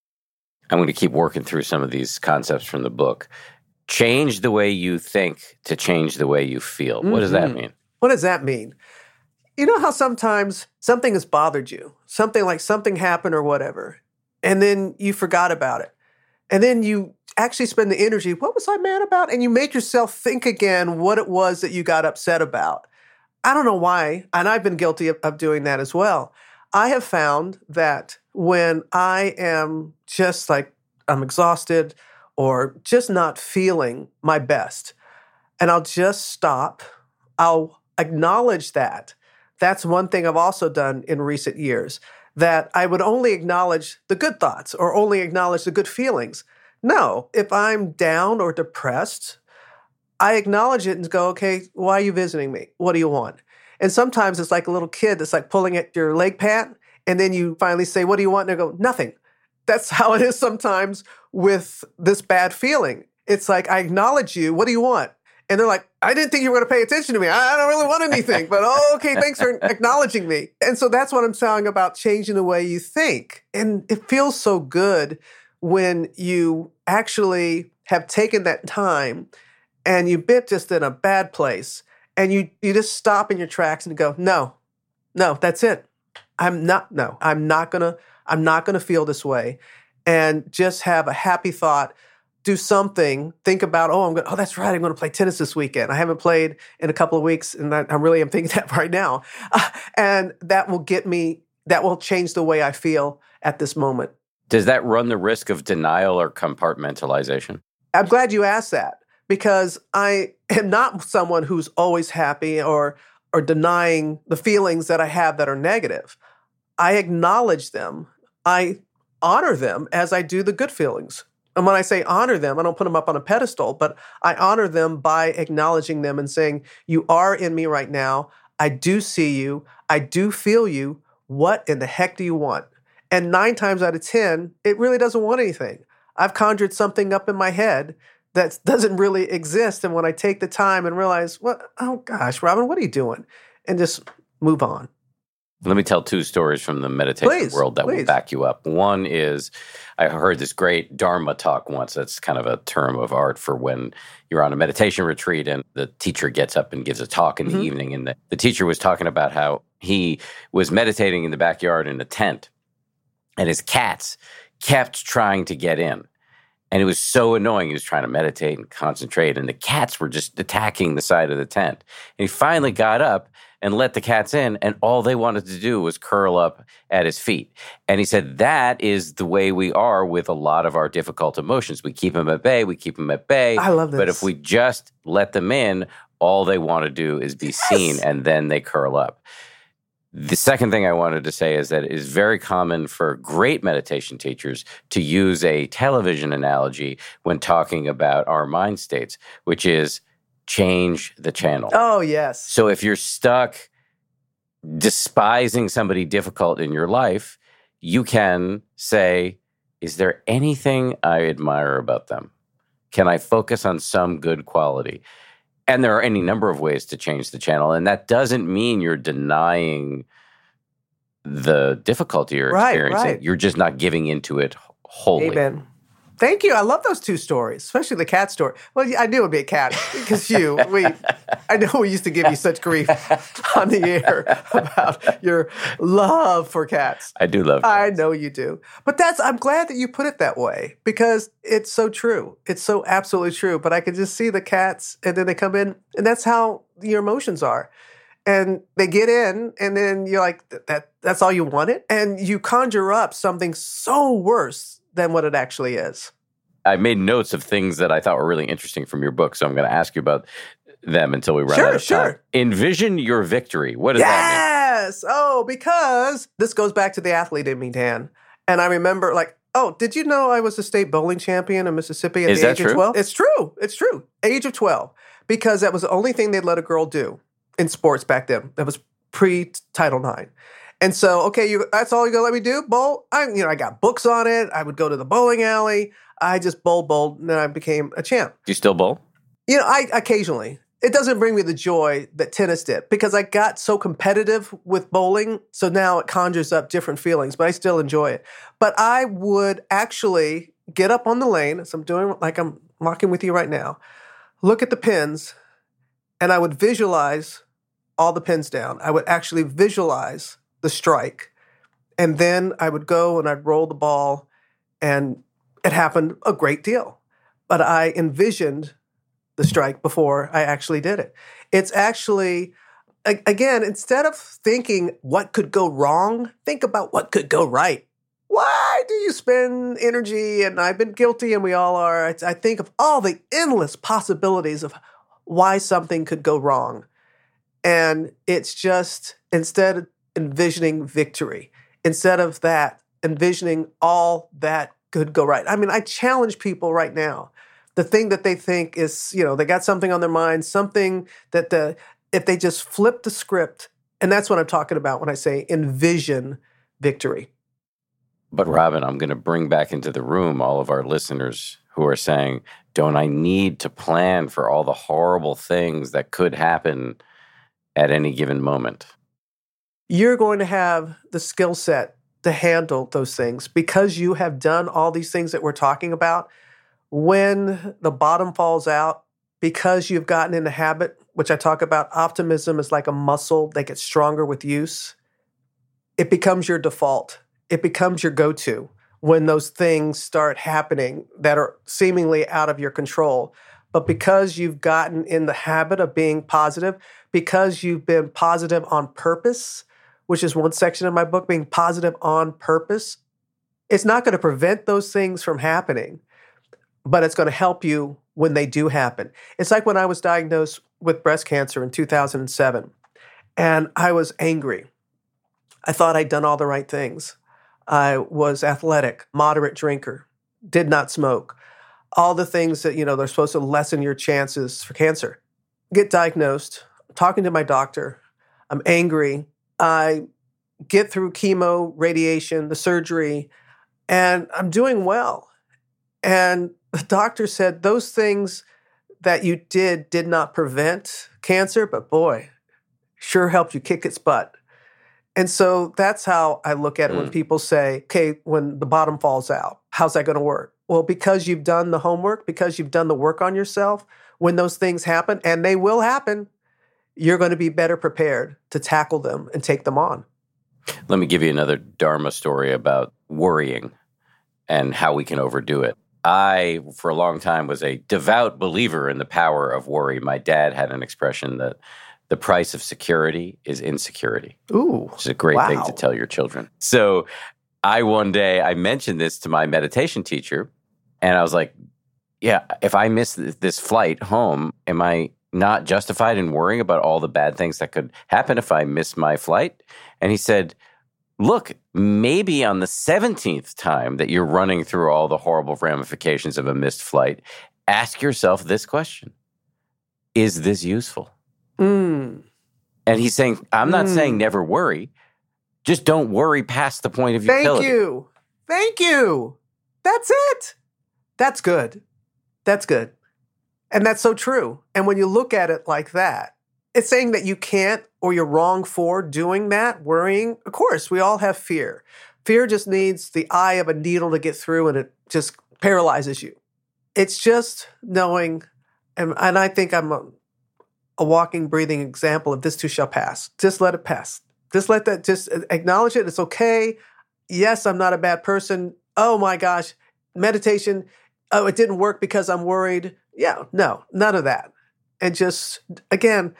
I'm going to keep working through some of these concepts from the book. Change the way you think to change the way you feel. What does that mean? What does that mean? You know how sometimes something has bothered you, something happened or whatever, and then you forgot about it. And then you actually spend the energy, what was I mad about? And you make yourself think again what it was that you got upset about. I don't know why, and I've been guilty of doing that as well. I have found that when I am just like, I'm exhausted or just not feeling my best, and I'll just stop, I'll acknowledge that. That's one thing I've also done in recent years, that I would only acknowledge the good thoughts or only acknowledge the good feelings. No, if I'm down or depressed, I acknowledge it and go, okay, why are you visiting me? What do you want? And sometimes it's like a little kid that's like pulling at your leg pad, and then you finally say, what do you want? And they go, nothing. That's how it is sometimes with this bad feeling. It's like, I acknowledge you. What do you want? And they're like, I didn't think you were going to pay attention to me. I don't really want anything, but okay, thanks for acknowledging me. And so that's what I'm saying about changing the way you think. And it feels so good when you actually have taken that time and you've been just in a bad place and you just stop in your tracks and go, no, that's it. I'm not gonna feel this way, and just have a happy thought, do something, think about, that's right, I'm going to play tennis this weekend. I haven't played in a couple of weeks, and I really am thinking that right now. And that will change the way I feel at this moment. Does that run the risk of denial or compartmentalization? I'm glad you asked that, because I am not someone who's always happy or denying the feelings that I have that are negative. I acknowledge them. I honor them as I do the good feelings. And when I say honor them, I don't put them up on a pedestal, but I honor them by acknowledging them and saying, you are in me right now. I do see you. I do feel you. What in the heck do you want? And 9 times out of 10, it really doesn't want anything. I've conjured something up in my head that doesn't really exist. And when I take the time and realize, oh gosh, Robin, what are you doing? And just move on. Let me tell 2 stories from the meditation world that will back you up. One is, I heard this great Dharma talk once. That's kind of a term of art for when you're on a meditation retreat and the teacher gets up and gives a talk in the evening. And the teacher was talking about how he was meditating in the backyard in a tent, and his cats kept trying to get in. And it was so annoying. He was trying to meditate and concentrate, and the cats were just attacking the side of the tent. And he finally got up and let the cats in, and all they wanted to do was curl up at his feet. And he said, that is the way we are with a lot of our difficult emotions. We keep them at bay, I love this. But if we just let them in, all they want to do is be seen, and then they curl up. The second thing I wanted to say is that it is very common for great meditation teachers to use a television analogy when talking about our mind states, which is change the channel. Oh, yes. So if you're stuck despising somebody difficult in your life, you can say, is there anything I admire about them? Can I focus on some good quality? And there are any number of ways to change the channel. And that doesn't mean you're denying the difficulty you're experiencing. Right. You're just not giving into it wholly. Amen. Thank you. I love those 2 stories, especially the cat story. Well, I knew it would be a cat because I know we used to give you such grief on the air about your love for cats. I do love cats. I know you do. But I'm glad that you put it that way, because it's so true. It's so absolutely true. But I can just see the cats, and then they come in, and that's how your emotions are. And they get in, and then you're like, that's all you wanted? And you conjure up something so worse than what it actually is. I made notes of things that I thought were really interesting from your book, so I'm going to ask you about them until we run out of time. Envision your victory. What does that mean? Yes! Oh, because this goes back to the athlete in me, Dan. And I remember, did you know I was a state bowling champion in Mississippi at the age of 12? It's true. It's true. Age of 12. Because that was the only thing they'd let a girl do in sports back then. That was pre-Title IX. And so, okay, that's all you're going to let me do? Bowl? I got books on it. I would go to the bowling alley. I just bowled, and then I became a champ. Do you still bowl? I occasionally. It doesn't bring me the joy that tennis did, because I got so competitive with bowling, so now it conjures up different feelings, but I still enjoy it. But I would actually get up on the lane, as I'm doing, like I'm walking with you right now, look at the pins, and I would visualize all the pins down. I would actually visualize the strike. And then I would go and I'd roll the ball, and it happened a great deal. But I envisioned the strike before I actually did it. It's actually, again, instead of thinking what could go wrong, think about what could go right. Why do you spend energy? And I've been guilty, and we all are. I think of all the endless possibilities of why something could go wrong. And it's just, instead of envisioning victory, instead of that, envisioning all that could go right. I mean, I challenge people right now. The thing that they think is, they got something on their mind, something that if they just flip the script, and that's what I'm talking about when I say envision victory. But Robin, I'm going to bring back into the room all of our listeners who are saying, don't I need to plan for all the horrible things that could happen at any given moment? You're going to have the skill set to handle those things because you have done all these things that we're talking about. When the bottom falls out, because you've gotten in the habit, which I talk about, optimism is like a muscle that gets stronger with use. It becomes your default. It becomes your go-to when those things start happening that are seemingly out of your control. But because you've gotten in the habit of being positive, because you've been positive on purpose, which is one section of my book, being positive on purpose, it's not going to prevent those things from happening, but it's going to help you when they do happen. It's like when I was diagnosed with breast cancer in 2007, and I was angry. I thought I'd done all the right things. I was athletic, moderate drinker, did not smoke. All the things that, they're supposed to lessen your chances for cancer. Get diagnosed, talking to my doctor. I'm angry. I get through chemo, radiation, the surgery, and I'm doing well. And the doctor said those things that you did not prevent cancer, but boy, sure helped you kick its butt. And so that's how I look at it when people say, okay, when the bottom falls out, how's that going to work? Well, because you've done the homework, because you've done the work on yourself, when those things happen, and they will happen, you're going to be better prepared to tackle them and take them on. Let me give you another Dharma story about worrying and how we can overdo it. I, for a long time, was a devout believer in the power of worry. My dad had an expression that the price of security is insecurity. Ooh, which is a great thing to tell your children. So one day I mentioned this to my meditation teacher, and I was like, yeah, if I miss this flight home, am I not justified in worrying about all the bad things that could happen if I miss my flight? And he said, look, maybe on the 17th time that you're running through all the horrible ramifications of a missed flight, ask yourself this question: is this useful? And he's saying, I'm not saying never worry. Just don't worry past the point of utility. Thank you. That's it. That's good. That's good. And that's so true. And when you look at it like that, it's saying that you can't or you're wrong for doing that, worrying. Of course, we all have fear. Fear just needs the eye of a needle to get through, and it just paralyzes you. It's just knowing, and I think I'm a walking, breathing example of this too shall pass. Just let it pass. Just acknowledge it. It's okay. Yes, I'm not a bad person. Oh my gosh, meditation. Oh, it didn't work because I'm worried. Yeah, no, none of that. And just, again,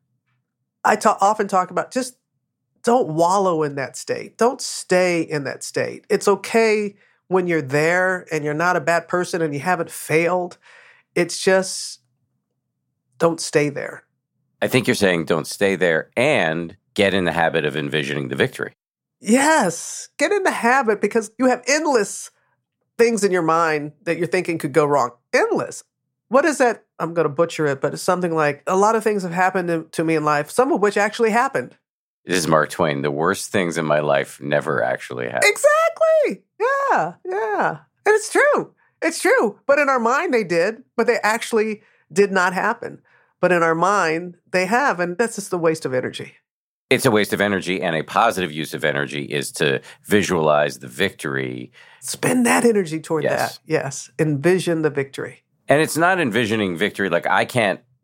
I often talk about just don't wallow in that state. Don't stay in that state. It's okay when you're there and you're not a bad person and you haven't failed. It's just don't stay there. I think you're saying don't stay there and get in the habit of envisioning the victory. Yes, get in the habit, because you have endless things in your mind that you're thinking could go wrong. Endless. What is that? I'm going to butcher it, but it's something like, a lot of things have happened to me in life, some of which actually happened. This is Mark Twain. The worst things in my life never actually happened. Exactly. Yeah. And it's true. It's true. But in our mind, they did, but they actually did not happen. But in our mind, they have, and that's just a waste of energy. It's a waste of energy, and a positive use of energy is to visualize the victory. Spend that energy toward that. Yes. Envision the victory. And it's not envisioning victory like I can't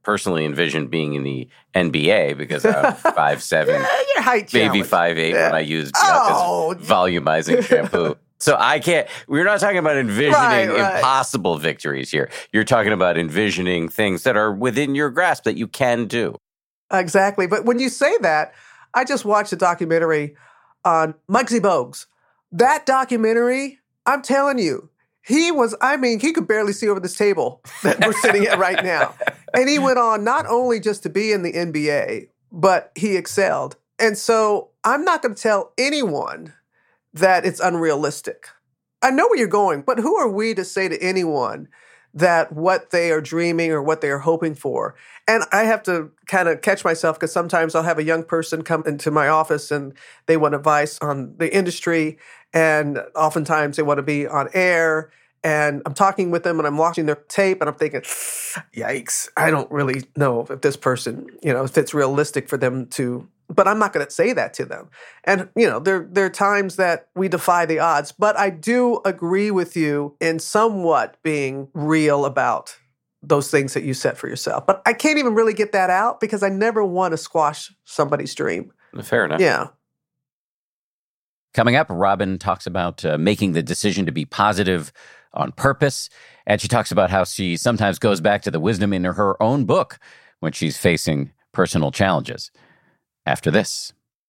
personally envision being in the NBA because I'm 5'7", your height maybe challenge. 5'8" when I use Bianca's volumizing shampoo. So I can't, we're not talking about envisioning impossible victories here. You're talking about envisioning things that are within your grasp that you can do. Exactly. But when you say that, I just watched a documentary on Muggsy Bogues. That documentary, I'm telling you, he could barely see over this table that we're sitting at right now. And he went on not only just to be in the NBA, but he excelled. And so I'm not going to tell anyone that it's unrealistic. I know where you're going, but who are we to say to anyone that what they are dreaming or what they are hoping for? And I have to kind of catch myself because sometimes I'll have a young person come into my office and they want advice on the industry, and oftentimes they want to be on air. And I'm talking with them and I'm watching their tape and I'm thinking, yikes, I don't really know if this person, if it's realistic for them to, but I'm not going to say that to them. And, there are times that we defy the odds, but I do agree with you in somewhat being real about those things that you set for yourself. But I can't even really get that out because I never want to squash somebody's dream. Fair enough. Yeah. Coming up, Robin talks about making the decision to be positive on purpose. And she talks about how she sometimes goes back to the wisdom in her own book when she's facing personal challenges. After this.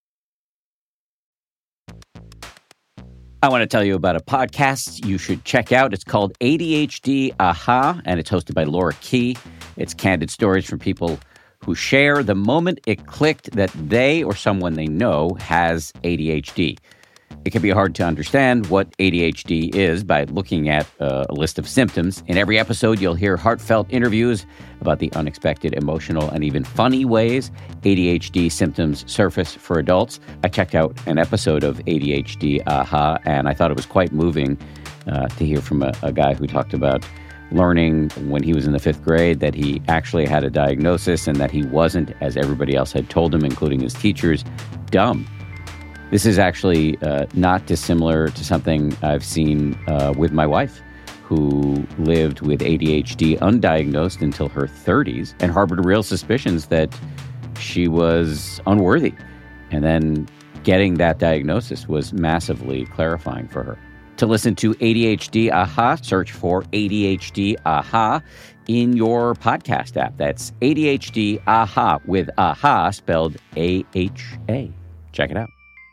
I want to tell you about a podcast you should check out. It's called ADHD Aha, and it's hosted by Laura Key. It's candid stories from people who share the moment it clicked that they or someone they know has ADHD. It can be hard to understand what ADHD is by looking at a list of symptoms. In every episode, you'll hear heartfelt interviews about the unexpected, emotional, and even funny ways ADHD symptoms surface for adults. I checked out an episode of ADHD Aha, and I thought it was quite moving to hear from a guy who talked about learning when he was in the 5th grade that he actually had a diagnosis and that he wasn't, as everybody else had told him, including his teachers, dumb. This is actually not dissimilar to something I've seen with my wife, who lived with ADHD undiagnosed until her 30s and harbored real suspicions that she was unworthy. And then getting that diagnosis was massively clarifying for her. To listen to ADHD Aha, search for ADHD Aha in your podcast app. That's ADHD Aha with Aha spelled AHA. Check it out.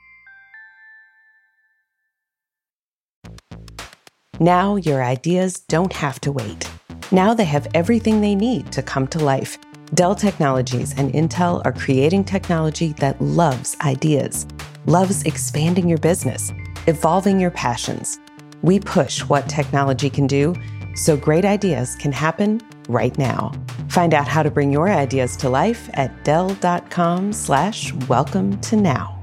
Now your ideas don't have to wait. Now they have everything they need to come to life. Dell Technologies and Intel are creating technology that loves ideas, loves expanding your business, evolving your passions. We push what technology can do so great ideas can happen right now. Find out how to bring your ideas to life at Dell.com/welcome to now.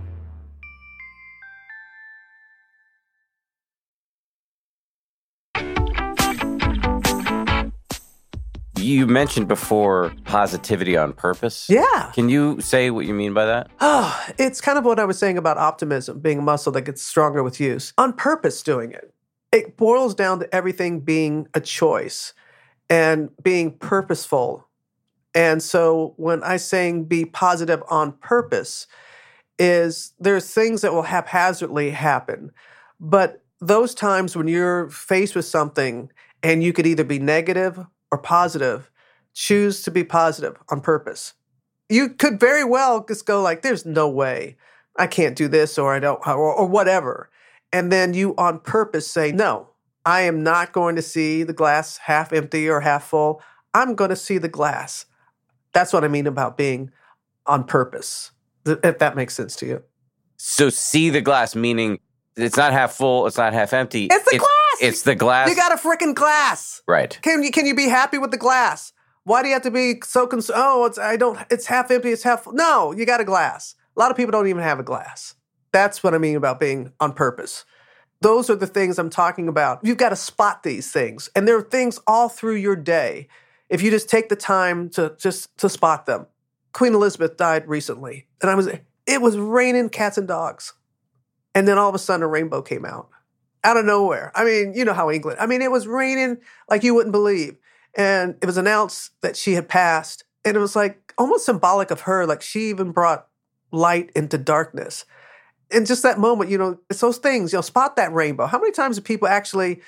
You mentioned before positivity on purpose. Yeah. Can you say what you mean by that? Oh, it's kind of what I was saying about optimism being a muscle that gets stronger with use. On purpose doing it. It boils down to everything being a choice and being purposeful. And so when I saying be positive on purpose is there's things that will haphazardly happen. But those times when you're faced with something and you could either be negative or positive, choose to be positive on purpose. You could very well just go like, there's no way I can't do this or I don't, or whatever. And then you on purpose say, no, I am not going to see the glass half empty or half full. I'm going to see the glass. That's what I mean about being on purpose, if that makes sense to you. So see the glass, meaning it's not half full, it's not half empty. It's the glass. It's the glass. You got a freaking glass. Right. Can you be happy with the glass? Why do you have to be so concerned? Oh, it's half empty, it's half full. No, you got a glass. A lot of people don't even have a glass. That's what I mean about being on purpose. Those are the things I'm talking about. You've got to spot these things. And there are things all through your day. If you just take the time to spot them. Queen Elizabeth died recently. And it was raining cats and dogs. And then all of a sudden a rainbow came out of nowhere. I mean, you know how England, it was raining like you wouldn't believe. And it was announced that she had passed. And it was like almost symbolic of her, like she even brought light into darkness. And just that moment, it's those things, spot that rainbow. How many times do people actually,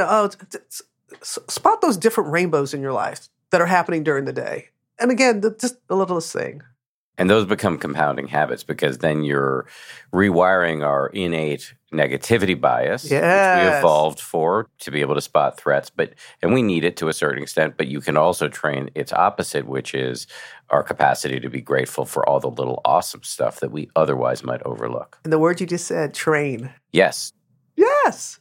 spot those different rainbows in your life that are happening during the day? And again, just the littlest thing. And those become compounding habits because then you're rewiring our innate negativity bias, which we evolved for to be able to spot threats. And we need it to a certain extent, but you can also train its opposite, which is our capacity to be grateful for all the little awesome stuff that we otherwise might overlook. And the word you just said, train. Yes. Yes.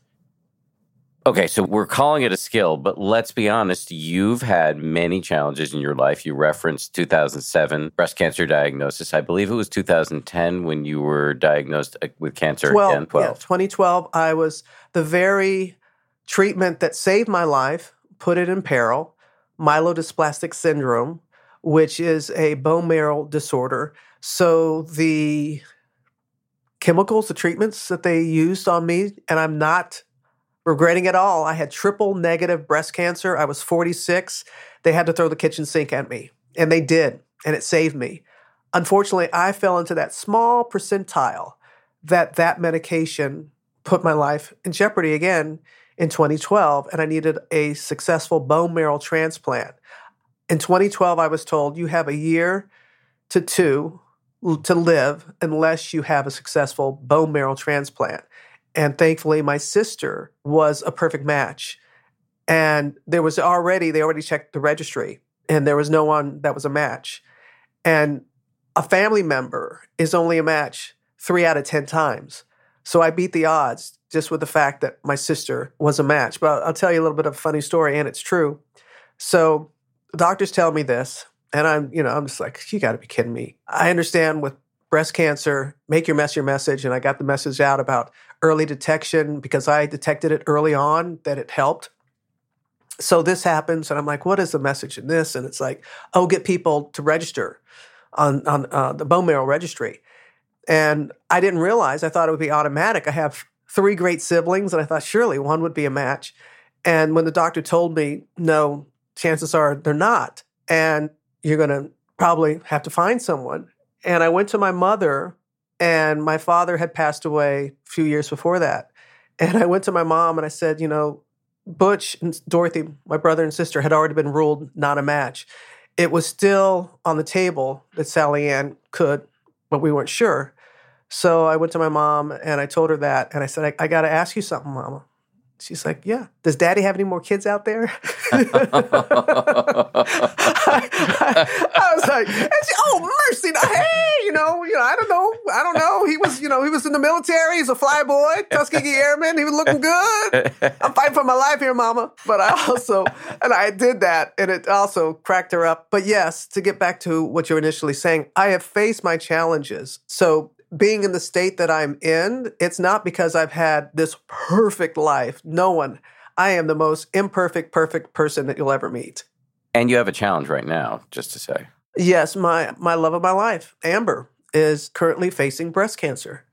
Okay, so we're calling it a skill, but let's be honest, you've had many challenges in your life. You referenced 2007 breast cancer diagnosis. I believe it was 2010 when you were diagnosed with cancer again. 2012, I was the very treatment that saved my life, put it in peril, myelodysplastic syndrome, which is a bone marrow disorder. So the chemicals, the treatments that they used on me, and I'm not regretting it all. I had triple negative breast cancer. I was 46. They had to throw the kitchen sink at me, and they did, and it saved me. Unfortunately, I fell into that small percentile that medication put my life in jeopardy again in 2012, and I needed a successful bone marrow transplant. In 2012, I was told, you have a year to 2 to live unless you have a successful bone marrow transplant. And thankfully, my sister was a perfect match. And they already checked the registry, and there was no one that was a match. And a family member is only a match 3 out of 10 times. So I beat the odds just with the fact that my sister was a match. But I'll tell you a little bit of a funny story, and it's true. So the doctors tell me this, and I'm just like, you got to be kidding me. I understand with breast cancer, make your message. And I got the message out about early detection because I detected it early on that it helped. So this happens, and I'm like, what is the message in this? And it's like, get people to register on the bone marrow registry. And I didn't realize, I thought it would be automatic. I have 3 great siblings, and I thought surely one would be a match. And when the doctor told me, no, chances are they're not, and you're going to probably have to find someone. And I went to my mother, and my father had passed away a few years before that. And I went to my mom and I said, Butch and Dorothy, my brother and sister, had already been ruled not a match. It was still on the table that Sally Ann could, but we weren't sure. So I went to my mom and I told her that. And I said, I got to ask you something, Mama. She's like, yeah. Does Daddy have any more kids out there? I was like, mercy. Hey, I don't know. He was in the military. He's a flyboy, Tuskegee Airman. He was looking good. I'm fighting for my life here, Mama. But I did that, and it also cracked her up. But yes, to get back to what you were initially saying, I have faced my challenges. So being in the state that I'm in, it's not because I've had this perfect life. No one. I am the most imperfect, perfect person that you'll ever meet. And you have a challenge right now, just to say. Yes, my love of my life, Amber, is currently facing breast cancer.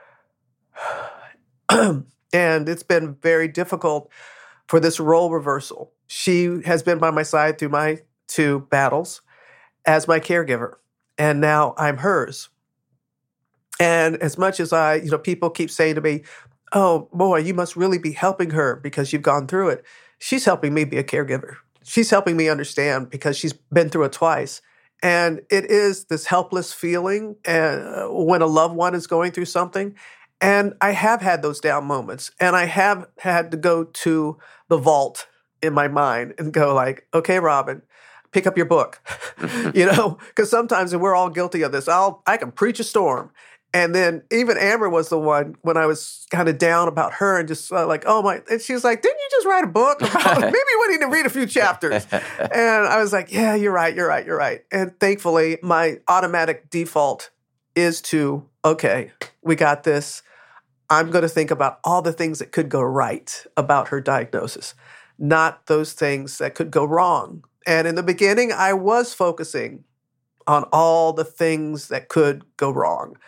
And it's been very difficult for this role reversal. She has been by my side through my 2 battles as my caregiver, and now I'm hers. And as much as people keep saying to me, oh, boy, you must really be helping her because you've gone through it. She's helping me be a caregiver. She's helping me understand because she's been through it twice. And it is this helpless feeling when a loved one is going through something. And I have had those down moments. And I have had to go to the vault in my mind and go like, okay, Robin, pick up your book. Because sometimes, and we're all guilty of this, I can preach a storm. And then even Amber was the one when I was kind of down about her and just like, oh my, and she was like, didn't you just write a book about maybe we need to read a few chapters? And I was like, yeah, you're right. And thankfully, my automatic default is to, okay, we got this. I'm going to think about all the things that could go right about her diagnosis, not those things that could go wrong. And in the beginning, I was focusing on all the things that could go wrong.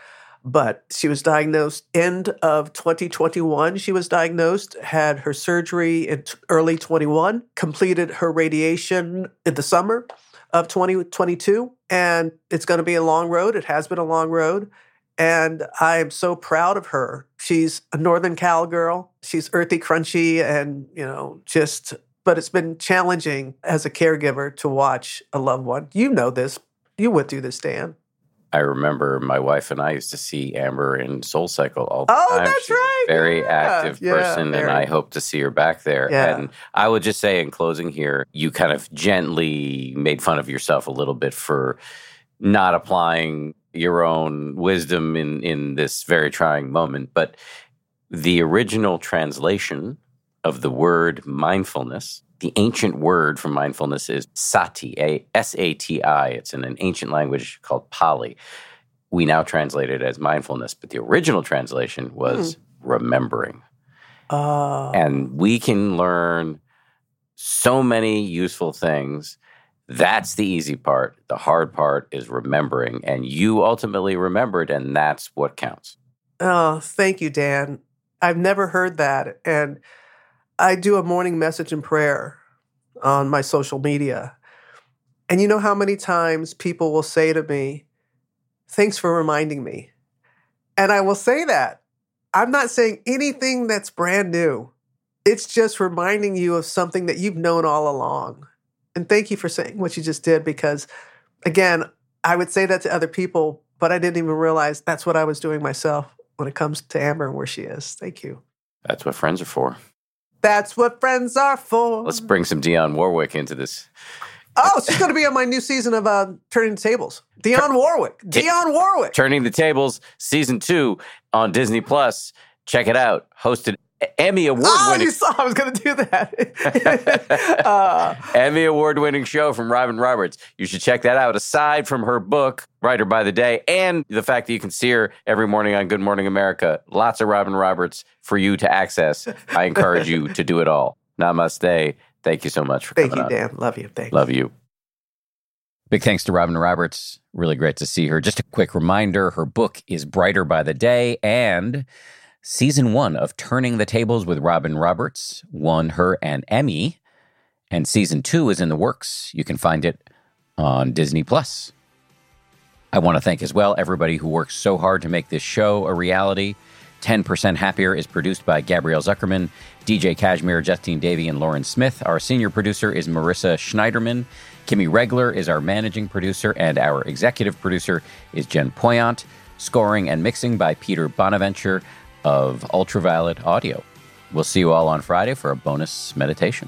But she was diagnosed end of 2021. She was diagnosed, had her surgery in early 21, completed her radiation in the summer of 2022. And it's going to be a long road. It has been a long road. And I am so proud of her. She's a Northern Cal girl. She's earthy, crunchy, and, but it's been challenging as a caregiver to watch a loved one. You know this. You went through this, Dan. I remember my wife and I used to see Amber in SoulCycle all the time. Oh, that's She's right. a very active person, and I hope to see her back there. Yeah. And I would just say in closing here, you kind of gently made fun of yourself a little bit for not applying your own wisdom in this very trying moment. But the original translation of the word mindfulness, the ancient word for mindfulness is sati, S-A-T-I. It's in an ancient language called Pali. We now translate it as mindfulness, but the original translation was remembering. And we can learn so many useful things. That's the easy part. The hard part is remembering. And you ultimately remembered, and that's what counts. Oh, thank you, Dan. I've never heard that. And I do a morning message and prayer on my social media. And you know how many times people will say to me, thanks for reminding me. And I will say that. I'm not saying anything that's brand new. It's just reminding you of something that you've known all along. And thank you for saying what you just did, because, again, I would say that to other people, but I didn't even realize that's what I was doing myself when it comes to Amber and where she is. Thank you. That's what friends are for. That's what friends are for. Let's bring some Dionne Warwick into this. Oh, she's going to be on my new season of Turning the Tables. Dionne Warwick. Dionne Warwick. Turning the Tables, Season 2 on Disney+. Check it out. Hosted Emmy Award-winning. Oh, you saw I was going to do that. Emmy Award-winning show from Robin Roberts. You should check that out. Aside from her book, Writer by the Day, and the fact that you can see her every morning on Good Morning America, lots of Robin Roberts for you to access. I encourage you to do it all. Namaste. Thank you so much for coming on. Thank you, Dan. Love you. Thanks. Love you. Big thanks to Robin Roberts. Really great to see her. Just a quick reminder, her book is Brighter by the Day, and Season 1 of Turning the Tables with Robin Roberts won her an Emmy, and Season 2 is in the works. You can find it on Disney+. I want to thank as well everybody who works so hard to make this show a reality. 10% Happier is produced by Gabrielle Zuckerman, DJ Kashmir, Justine Davey, and Lauren Smith. Our senior producer is Marissa Schneiderman. Kimmy Regler is our managing producer, and our executive producer is Jen Poyant. Scoring and mixing by Peter Bonaventure of Ultraviolet Audio. We'll see you all on Friday for a bonus meditation.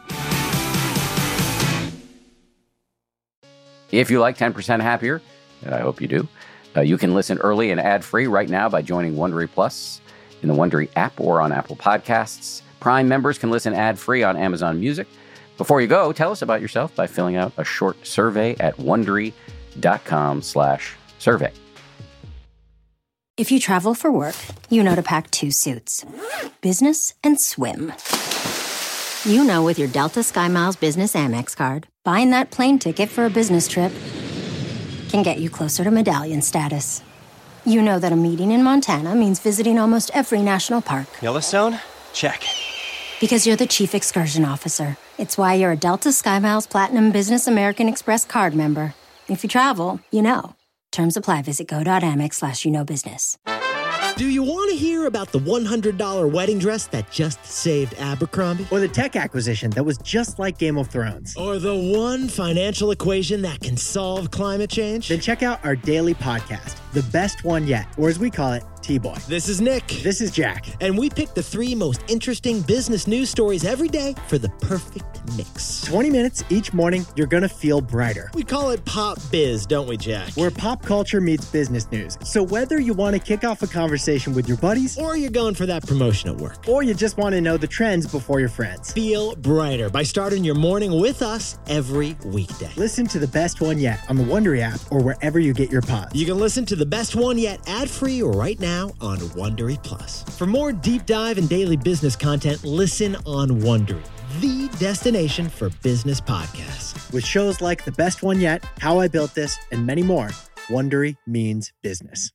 If you like 10% Happier, and I hope you do, you can listen early and ad-free right now by joining Wondery Plus in the Wondery app or on Apple Podcasts. Prime members can listen ad-free on Amazon Music. Before you go, tell us about yourself by filling out a short survey at Wondery.com/survey. If you travel for work, you know to pack 2 suits. Business and swim. You know with your Delta SkyMiles Business Amex card, buying that plane ticket for a business trip can get you closer to medallion status. You know that a meeting in Montana means visiting almost every national park. Yellowstone? Check. Because you're the chief excursion officer. It's why you're a Delta SkyMiles Platinum Business American Express card member. If you travel, you know. Terms apply. Visit go.amex/you-know-business. Do you want to hear about the $100 wedding dress that just saved Abercrombie? Or the tech acquisition that was just like Game of Thrones? Or the one financial equation that can solve climate change? Then check out our daily podcast, The Best One Yet, or as we call it, T-Boy. This is Nick. This is Jack. And we pick the 3 most interesting business news stories every day for the perfect mix. 20 minutes each morning, you're going to feel brighter. We call it Pop Biz, don't we, Jack? Where pop culture meets business news. So whether you want to kick off a conversation with your buddies, or you're going for that promotion at work, or you just want to know the trends before your friends, feel brighter by starting your morning with us every weekday. Listen to The Best One Yet on the Wondery app or wherever you get your pods. You can listen to The Best One Yet ad-free right now on Wondery Plus. For more deep dive and daily business content, listen on Wondery, the destination for business podcasts. With shows like The Best One Yet, How I Built This, and many more, Wondery means business.